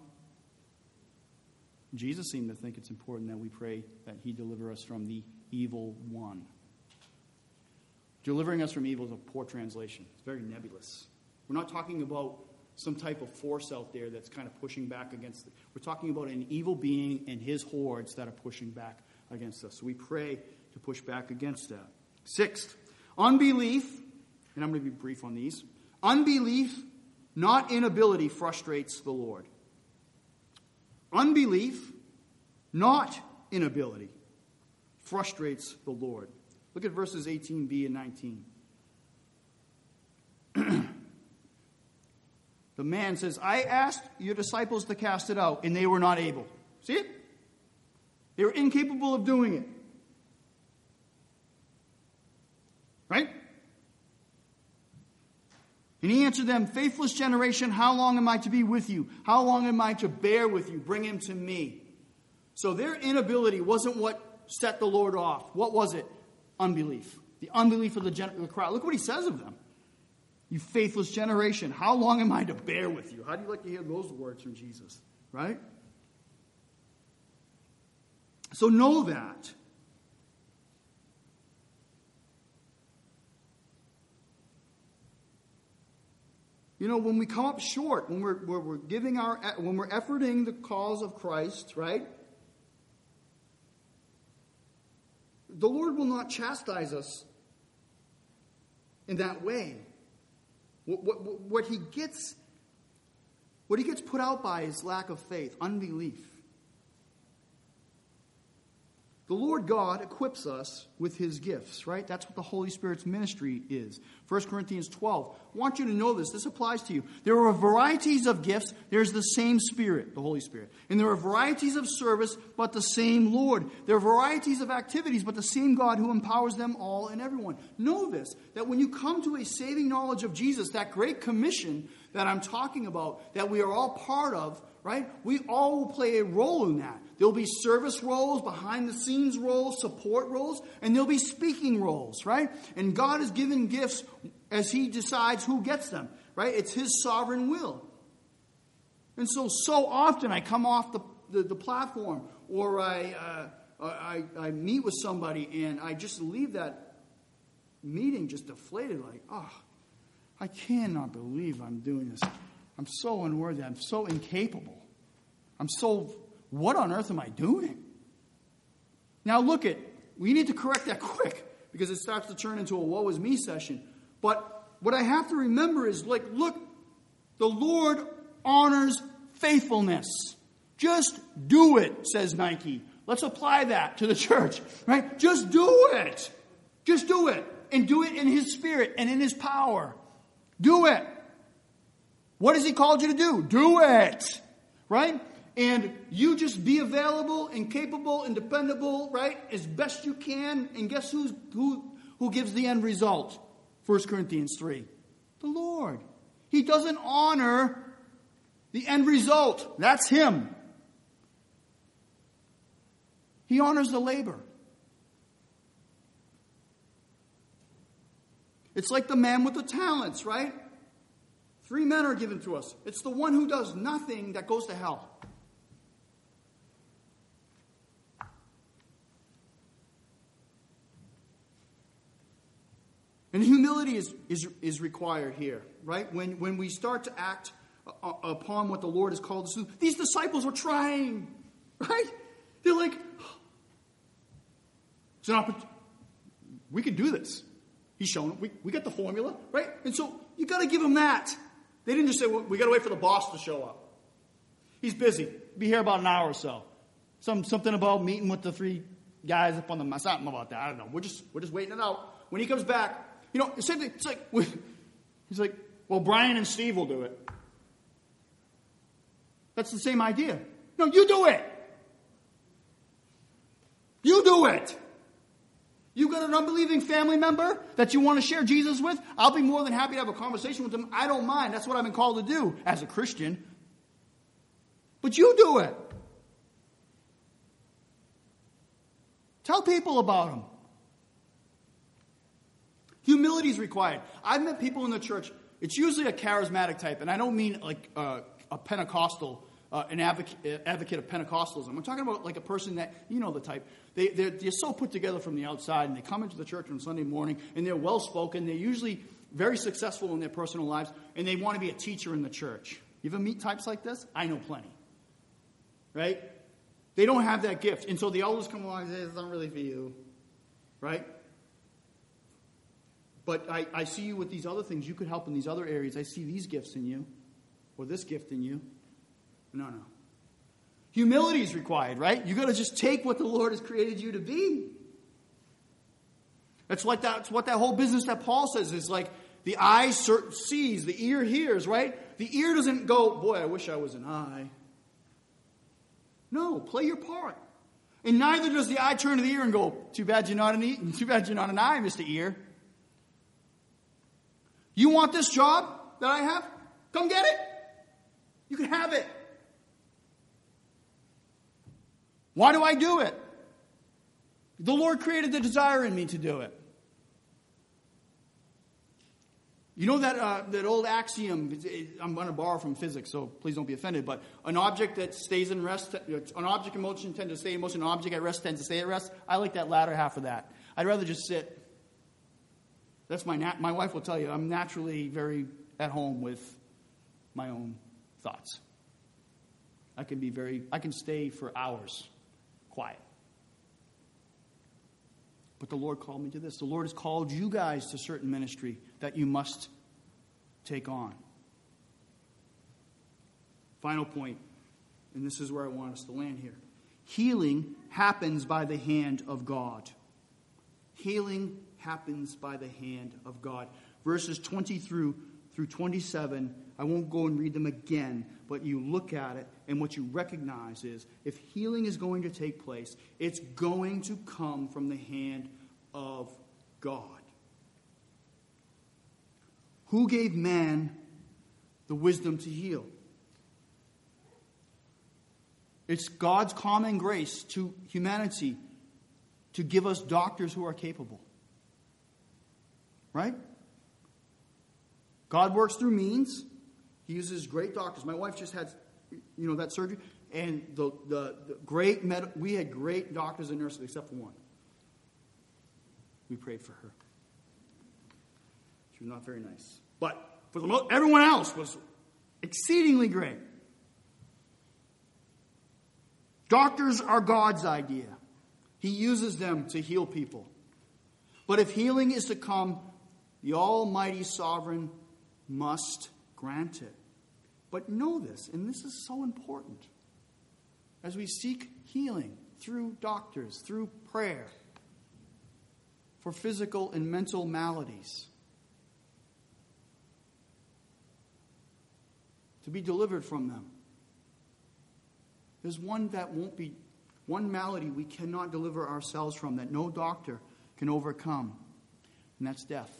Jesus seemed to think it's important that we pray that he deliver us from the evil one. Delivering us from evil is a poor translation. It's very nebulous. We're not talking about some type of force out there that's kind of pushing back against it. We're talking about an evil being and his hordes that are pushing back against us. So we pray to push back against that. Sixth, unbelief, and I'm going to be brief on these. Unbelief, not inability, frustrates the Lord. Unbelief, not inability, frustrates the Lord. Look at verses eighteen b and nineteen. The man says, I asked your disciples to cast it out, and they were not able. See it? They were incapable of doing it. Right? And he answered them, faithless generation, how long am I to be with you? How long am I to bear with you? Bring him to me. So their inability wasn't what set the Lord off. What was it? Unbelief. The unbelief of the, gen- the crowd. Look what he says of them. You faithless generation, how long am I to bear with you? How do you like to hear those words from Jesus? Right? So know that. You know, when we come up short, when we're, when we're giving our, when we're efforting the cause of Christ, right? The Lord will not chastise us in that way. What, what, what he gets, what he gets put out by is lack of faith, unbelief. The Lord God equips us with his gifts, right? That's what the Holy Spirit's ministry is. First Corinthians twelve. I want you to know this. This applies to you. There are varieties of gifts. There's the same Spirit, the Holy Spirit. And there are varieties of service, but the same Lord. There are varieties of activities, but the same God who empowers them all and everyone. Know this, that when you come to a saving knowledge of Jesus, that great commission that I'm talking about, that we are all part of, right? We all will play a role in that. There'll be service roles, behind the scenes roles, support roles, and there'll be speaking roles, right? And God has given gifts as he decides who gets them, right? It's his sovereign will. And so, so often I come off the, the, the platform or I, uh, I, I meet with somebody and I just leave that meeting just deflated like, oh, I cannot believe I'm doing this. I'm so unworthy. I'm so incapable. I'm so, what on earth am I doing? Now look at, we need to correct that quick because it starts to turn into a woe is me session. But what I have to remember is like, look, the Lord honors faithfulness. Just do it, says Nike. Let's apply that to the church, right? Just do it. Just do it. And do it in his spirit and in his power. Do it. What has he called you to do? Do it. Right? and you just be available and capable and dependable, right, as best you can. And guess who's, who, who gives the end result? First Corinthians three. The Lord. He doesn't honor the end result. That's Him. He honors the labor. It's like the man with the talents, right? Three men are given to us. It's the one who does nothing that goes to hell. And humility is, is, is required here, right? When, when we start to act uh, upon what the Lord has called us to do. These disciples were trying, right? They're like, it's an opportunity. We could do this. He's shown it. We, we got the formula, right? And so you got to give them that. They didn't just say, well, we got to wait for the boss to show up. He's busy. Be here about an hour or so. Some something about meeting with the three guys up on the something about that. I don't know. We're just we're just waiting it out. When he comes back, you know, same thing. It's like he's like, well, Brian and Steve will do it. That's the same idea. No, you do it. You do it. You got an unbelieving family member that you want to share Jesus with? I'll be more than happy to have a conversation with them. I don't mind. That's what I've been called to do as a Christian. But you do it. Tell people about them. Humility is required. I've met people in the church. It's usually a charismatic type, and I don't mean like uh, a Pentecostal, uh, an advocate, advocate of Pentecostalism. I'm talking about like a person that, you know the type. They, they're, they're so put together from the outside, and they come into the church on Sunday morning, and they're well-spoken. They're usually very successful in their personal lives, and they want to be a teacher in the church. You ever meet types like this? I know plenty. Right? They don't have that gift. And so the elders come along and say, it's not really for you. Right? But I, I see you with these other things. You could help in these other areas. I see these gifts in you. Or this gift in you. No, no. Humility is required, right? You got to just take what the Lord has created you to be. That's like that, that's what that whole business that Paul says is like the eye sees, the ear hears, right? The ear doesn't go, boy, I wish I was an eye. No, play your part. And neither does the eye turn to the ear and go, too bad you're not an e- too bad you're not an eye, Mister Ear. You want this job that I have? Come get it. You can have it. Why do I do it? The Lord created the desire in me to do it. You know that uh, that old axiom, I'm going to borrow from physics, so please don't be offended, but an object that stays in rest, an object in motion tends to stay in motion, an object at rest tends to stay at rest. I like that latter half of that. I'd rather just sit. That's my, nat- my wife will tell you, I'm naturally very at home with my own thoughts. I can be very, I can stay for hours quiet. But the Lord called me to this. The Lord has called you guys to certain ministry that you must take on. Final point, and this is where I want us to land here. Healing happens by the hand of God. Healing happens by the hand of God. Verses twenty through through twenty-seven, I won't go and read them again, but you look at it, and what you recognize is, if healing is going to take place, it's going to come from the hand of God. Who gave man the wisdom to heal? It's God's common grace to humanity to give us doctors who are capable. Right? God works through means. He uses great doctors. My wife just had, you know, that surgery, and the the, the great med- we had great doctors and nurses except for one. We prayed for her. She was not very nice, but for the most, everyone else was exceedingly great. Doctors are God's idea. He uses them to heal people. But if healing is to come, the Almighty Sovereign must grant it. But know this, and this is so important, as we seek healing through doctors, through prayer, for physical and mental maladies, to be delivered from them. There's one that won't be, one malady we cannot deliver ourselves from, that no doctor can overcome, and that's death.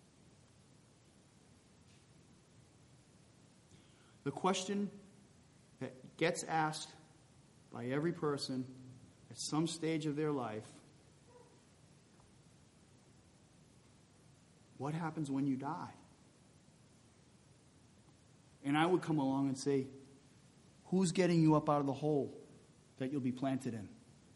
The question that gets asked by every person at some stage of their life: what happens when you die? And I would come along and say, who's getting you up out of the hole that you'll be planted in?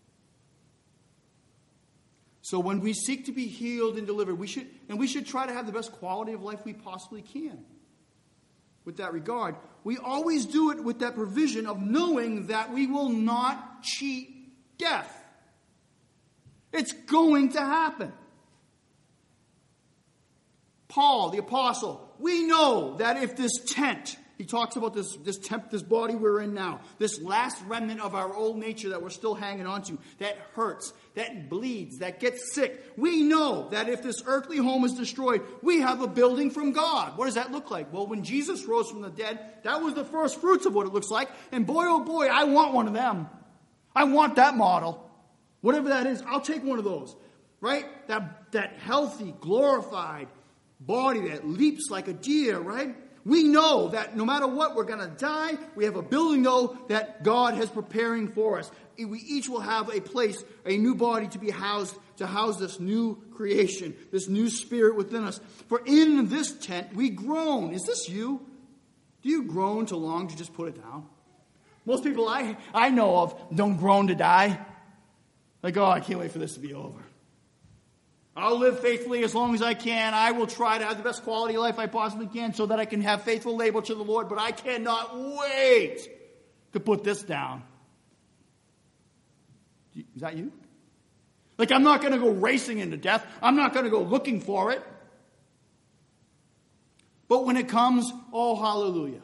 So when we seek to be healed and delivered, we should, and we should try to have the best quality of life we possibly can. With that regard, we always do it with that provision of knowing that we will not cheat death. It's going to happen. Paul, the apostle, we know that if this tent, he talks about this, this tent, this body we're in now, this last remnant of our old nature that we're still hanging on to, that hurts, that bleeds, that gets sick. We know that if this earthly home is destroyed, we have a building from God. What does that look like? Well, when Jesus rose from the dead, that was the first fruits of what it looks like. And boy, oh boy, I want one of them. I want that model. Whatever that is, I'll take one of those. Right? That, that healthy, glorified body that leaps like a deer, right? We know that no matter what, we're going to die. We have a building, though, that God has preparing for us. We each will have a place, a new body to be housed, to house this new creation, this new spirit within us. For in this tent we groan. Is this you? Do you groan to long to just put it down? Most people I, I know of don't groan to die. Like, oh, I can't wait for this to be over. I'll live faithfully as long as I can. I will try to have the best quality of life I possibly can so that I can have faithful labor to the Lord. But I cannot wait to put this down. Is that you? Like, I'm not going to go racing into death. I'm not going to go looking for it. But when it comes, oh, hallelujah.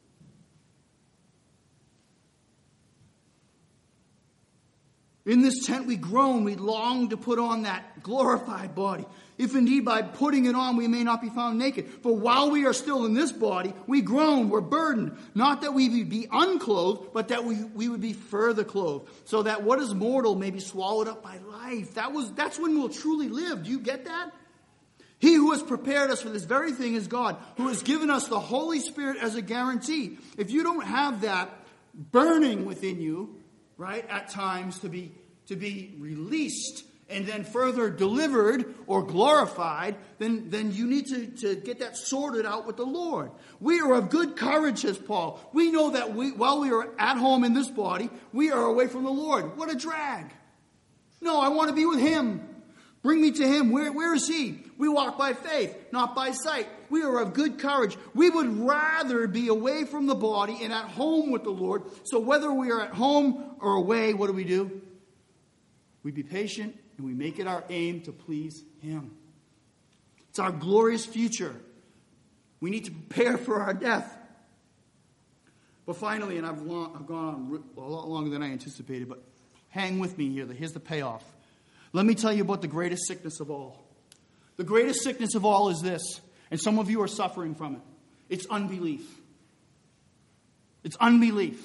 In this tent we groan, we long to put on that glorified body. If indeed by putting it on we may not be found naked. For while we are still in this body, we groan, we're burdened. Not that we would be unclothed, but that we, we would be further clothed. So that what is mortal may be swallowed up by life. That was That's when we'll truly live. Do you get that? He who has prepared us for this very thing is God, who has given us the Holy Spirit as a guarantee. If you don't have that burning within you, right, at times to be to be released and then further delivered or glorified, then, then you need to, to get that sorted out with the Lord. We are of good courage, says Paul. We know that we, while we are at home in this body, we are away from the Lord. What a drag. No, I want to be with Him. Bring me to Him. Where, where is He? We walk by faith, not by sight. We are of good courage. We would rather be away from the body and at home with the Lord. So whether we are at home or away, what do we do? We be patient and we make it our aim to please Him. It's our glorious future. We need to prepare for our death. But finally, and I've, long, I've gone on a lot longer than I anticipated, but hang with me here. Here's the payoff. Let me tell you about the greatest sickness of all. The greatest sickness of all is this, and some of you are suffering from it. It's unbelief. It's unbelief.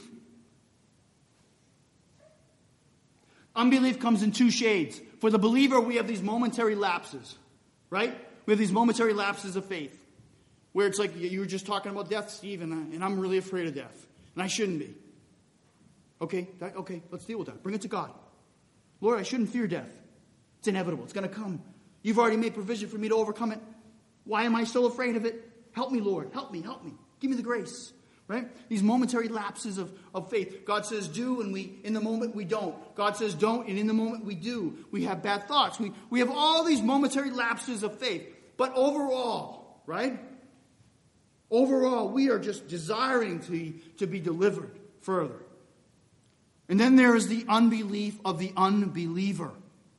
Unbelief comes in two shades. For the believer, we have these momentary lapses, right? We have these momentary lapses of faith, where it's like you were just talking about death, Steve, and, I, and I'm really afraid of death, and I shouldn't be. Okay, that, okay, let's deal with that. Bring it to God. Lord, I shouldn't fear death. It's inevitable. It's going to come. You've already made provision for me to overcome it. Why am I still afraid of it? Help me, Lord. Help me. Help me. Give me the grace. Right? These momentary lapses of, of faith. God says do, and we in the moment we don't. God says don't, and in the moment we do. We have bad thoughts. We, we have all these momentary lapses of faith. But overall, right? Overall, we are just desiring to, to be delivered further. And then there is the unbelief of the unbeliever.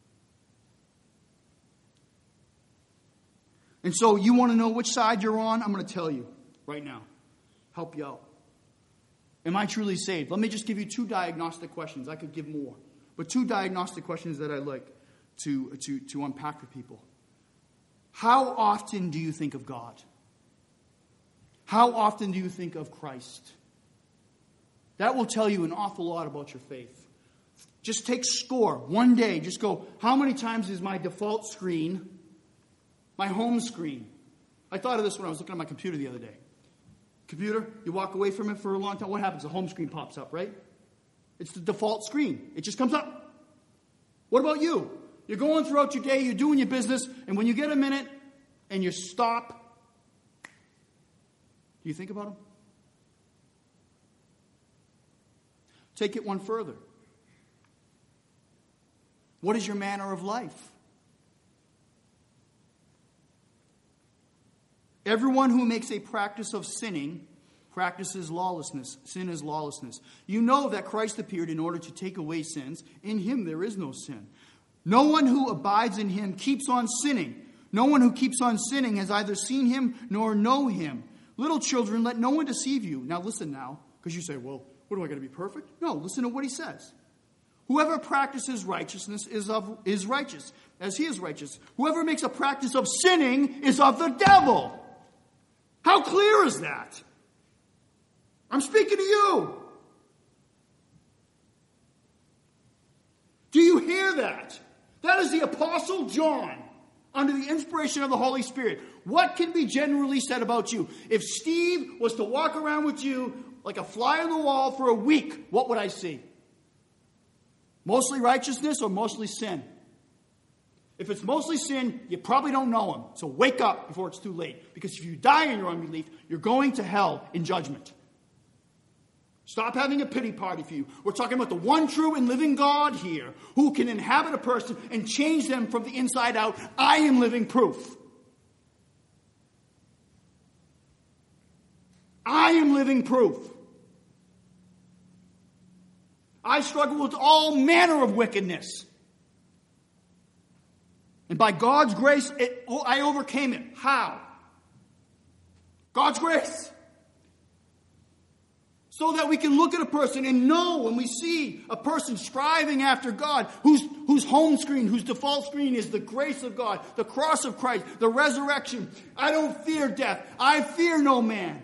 And so you want to know which side you're on? I'm going to tell you right now. Help you out. Am I truly saved? Let me just give you two diagnostic questions. I could give more. But two diagnostic questions that I'd like to, to, to unpack for people. How often do you think of God? How often do you think of Christ? That will tell you an awful lot about your faith. Just take score. One day, just go, how many times is my default screen, my home screen? I thought of this when I was looking at my computer the other day. Computer, you walk away from it for a long time. What happens? The home screen pops up, right? It's the default screen. It just comes up. What about you? You're going throughout your day, you're doing your business, and when you get a minute and you stop, do you think about them? Take it one further. What is your manner of life? Everyone who makes a practice of sinning practices lawlessness. Sin is lawlessness. You know that Christ appeared in order to take away sins. In him there is no sin. No one who abides in him keeps on sinning. No one who keeps on sinning has either seen him nor know him. Little children, let no one deceive you. Now listen now, because you say, well, what do I got to be perfect? No, listen to what he says. Whoever practices righteousness is of is righteous, as he is righteous. Whoever makes a practice of sinning is of the devil. How clear is that? I'm speaking to you. Do you hear that? That is the Apostle John, under the inspiration of the Holy Spirit. What can be generally said about you? If Steve was to walk around with you like a fly on the wall for a week, what would I see? Mostly righteousness or mostly sin? If it's mostly sin, you probably don't know him. So wake up before it's too late. Because if you die in your unbelief, you're going to hell in judgment. Stop having a pity party for you. We're talking about the one true and living God here, who can inhabit a person and change them from the inside out. I am living proof. I am living proof. I struggle with all manner of wickedness. And by God's grace, it, I overcame it. How? God's grace. So that we can look at a person and know when we see a person striving after God, whose, whose home screen, whose default screen is the grace of God, the cross of Christ, the resurrection. I don't fear death. I fear no man.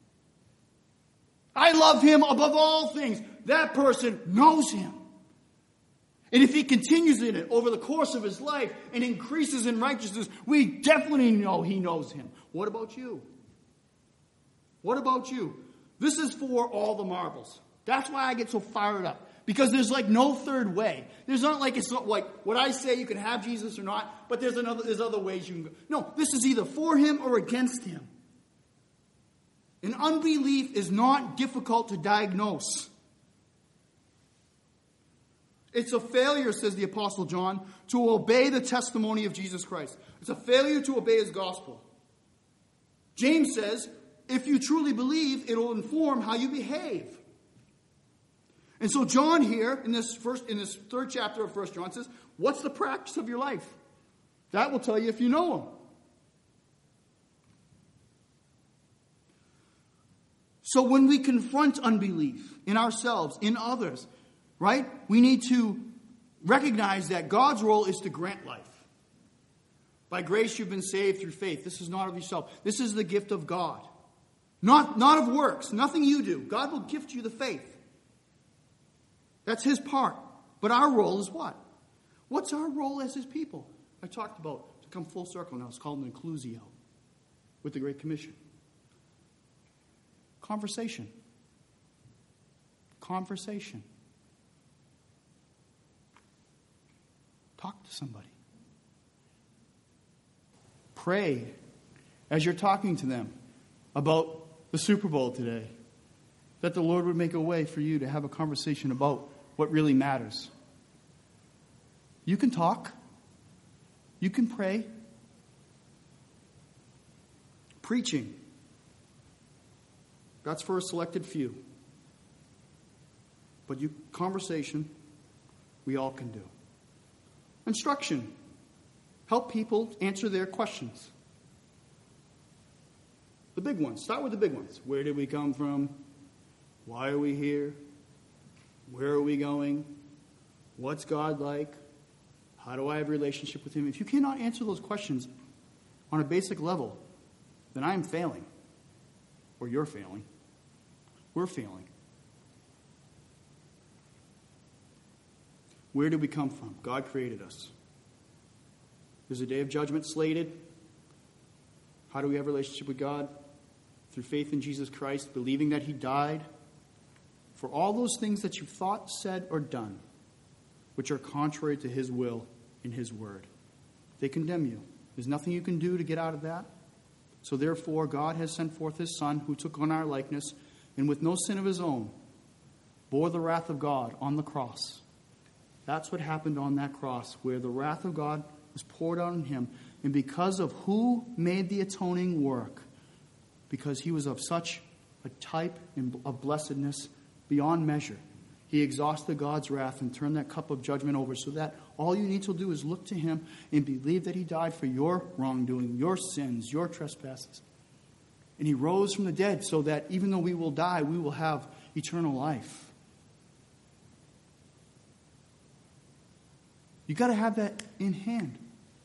I love him above all things. That person knows him. And if he continues in it over the course of his life and increases in righteousness, we definitely know he knows him. What about you? What about you? This is for all the marbles. That's why I get so fired up. Because there's like no third way. There's not like it's not like what I say you can have Jesus or not, but there's another there's other ways you can go. No, this is either for him or against him. And unbelief is not difficult to diagnose. It's a failure, says the Apostle John, to obey the testimony of Jesus Christ. It's a failure to obey his gospel. James says, if you truly believe, it'll inform how you behave. And so John here, in this first, in this third chapter of First John, says, what's the practice of your life? That will tell you if you know him. So when we confront unbelief in ourselves, in others, right, we need to recognize that God's role is to grant life. By grace you've been saved through faith. This is not of yourself. This is the gift of God. Not, not of works. Nothing you do. God will gift you the faith. That's his part. But our role is what? What's our role as his people? I talked about, to come full circle now, it's called an inclusio with the Great Commission. Conversation. Conversation. Talk to somebody. Pray as you're talking to them about the Super Bowl today, that the Lord would make a way for you to have a conversation about what really matters. You can talk. You can pray. Preaching. That's for a selected few. But you conversation, we all can do. Instruction. Help people answer their questions. The big ones. Start with the big ones. Where did we come from? Why are we here? Where are we going? What's God like? How do I have a relationship with him? If you cannot answer those questions on a basic level, then I am failing. Or you're failing. We're failing. Where did we come from? God created us. There's a day of judgment slated. How do we have a relationship with God? Through faith in Jesus Christ, believing that he died for all those things that you've thought, said, or done, which are contrary to his will in his word. They condemn you. There's nothing you can do to get out of that. So therefore, God has sent forth his Son, who took on our likeness, and with no sin of his own, bore the wrath of God on the cross. That's what happened on that cross, where the wrath of God was poured out on him. And because of who made the atoning work, because he was of such a type of blessedness beyond measure, he exhausted God's wrath and turned that cup of judgment over, so that all you need to do is look to him and believe that he died for your wrongdoing, your sins, your trespasses. And he rose from the dead so that even though we will die, we will have eternal life. You've got to have that in hand.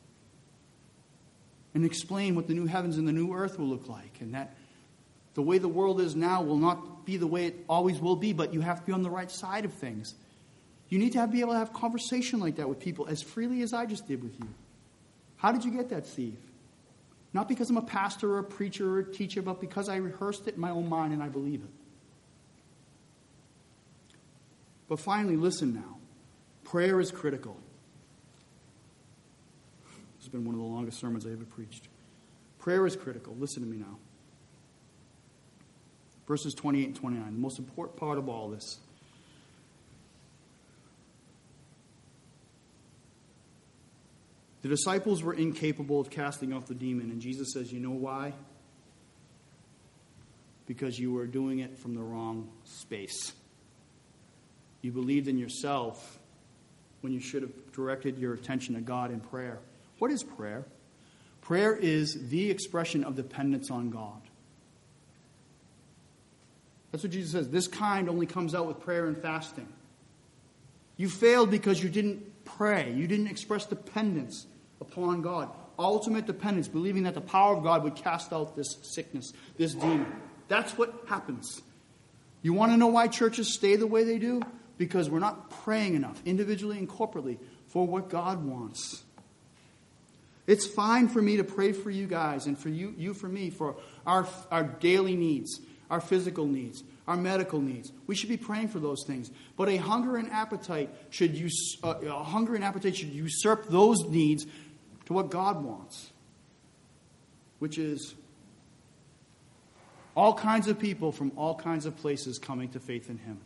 And explain what the new heavens and the new earth will look like. And that the way the world is now will not be the way it always will be, but you have to be on the right side of things. You need to have, be able to have conversation like that with people as freely as I just did with you. How did you get that, Steve? Not because I'm a pastor or a preacher or a teacher, but because I rehearsed it in my own mind and I believe it. But finally, listen now. Prayer is critical. This has been one of the longest sermons I ever preached. Prayer is critical. Listen to me now. Verses twenty-eight and twenty-nine, the most important part of all this. The disciples were incapable of casting off the demon, and Jesus says, you know why? Because you were doing it from the wrong space. You believed in yourself when you should have directed your attention to God in prayer. What is prayer? Prayer is the expression of dependence on God. That's what Jesus says. This kind only comes out with prayer and fasting. You failed because you didn't pray. You didn't express dependence upon God. Ultimate dependence, believing that the power of God would cast out this sickness, this demon. That's what happens. You want to know why churches stay the way they do? Because we're not praying enough, individually and corporately, for what God wants. It's fine for me to pray for you guys and for you, you for me, for our, our daily needs, our physical needs, our medical needs. We should be praying for those things. But a hunger and appetite should us, uh, a hunger and appetite should usurp those needs to what God wants, which is all kinds of people from all kinds of places coming to faith in him.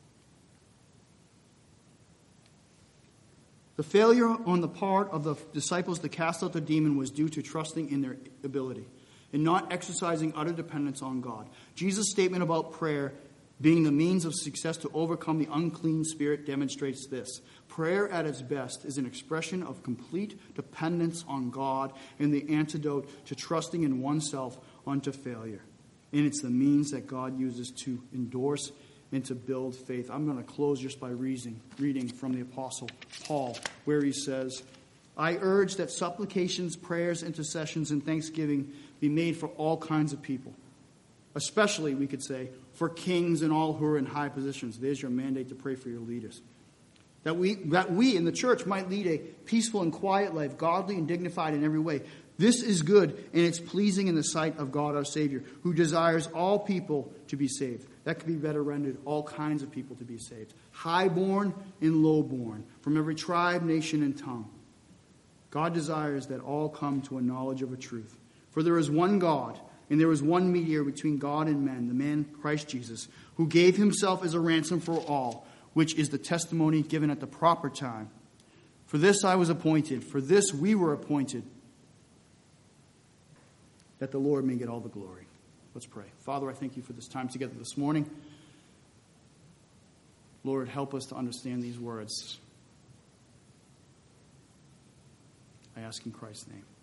The failure on the part of the disciples to cast out the demon was due to trusting in their ability and not exercising utter dependence on God. Jesus' statement about prayer being the means of success to overcome the unclean spirit demonstrates this. Prayer at its best is an expression of complete dependence on God and the antidote to trusting in oneself unto failure. And it's the means that God uses to endorse and to build faith. I'm going to close just by reading, reading from the Apostle Paul, where he says, I urge that supplications, prayers, intercessions, and thanksgiving be made for all kinds of people, especially, we could say, for kings and all who are in high positions. There's your mandate to pray for your leaders. That we, that we in the church might lead a peaceful and quiet life, godly and dignified in every way. This is good, and it's pleasing in the sight of God our Savior, who desires all people to be saved. That could be better rendered, all kinds of people to be saved. Highborn and lowborn, from every tribe, nation, and tongue. God desires that all come to a knowledge of a truth. For there is one God, and there is one mediator between God and men, the man Christ Jesus, who gave himself as a ransom for all, which is the testimony given at the proper time. For this I was appointed, for this we were appointed, that the Lord may get all the glory. Let's pray. Father, I thank you for this time together this morning. Lord, help us to understand these words. I ask in Christ's name.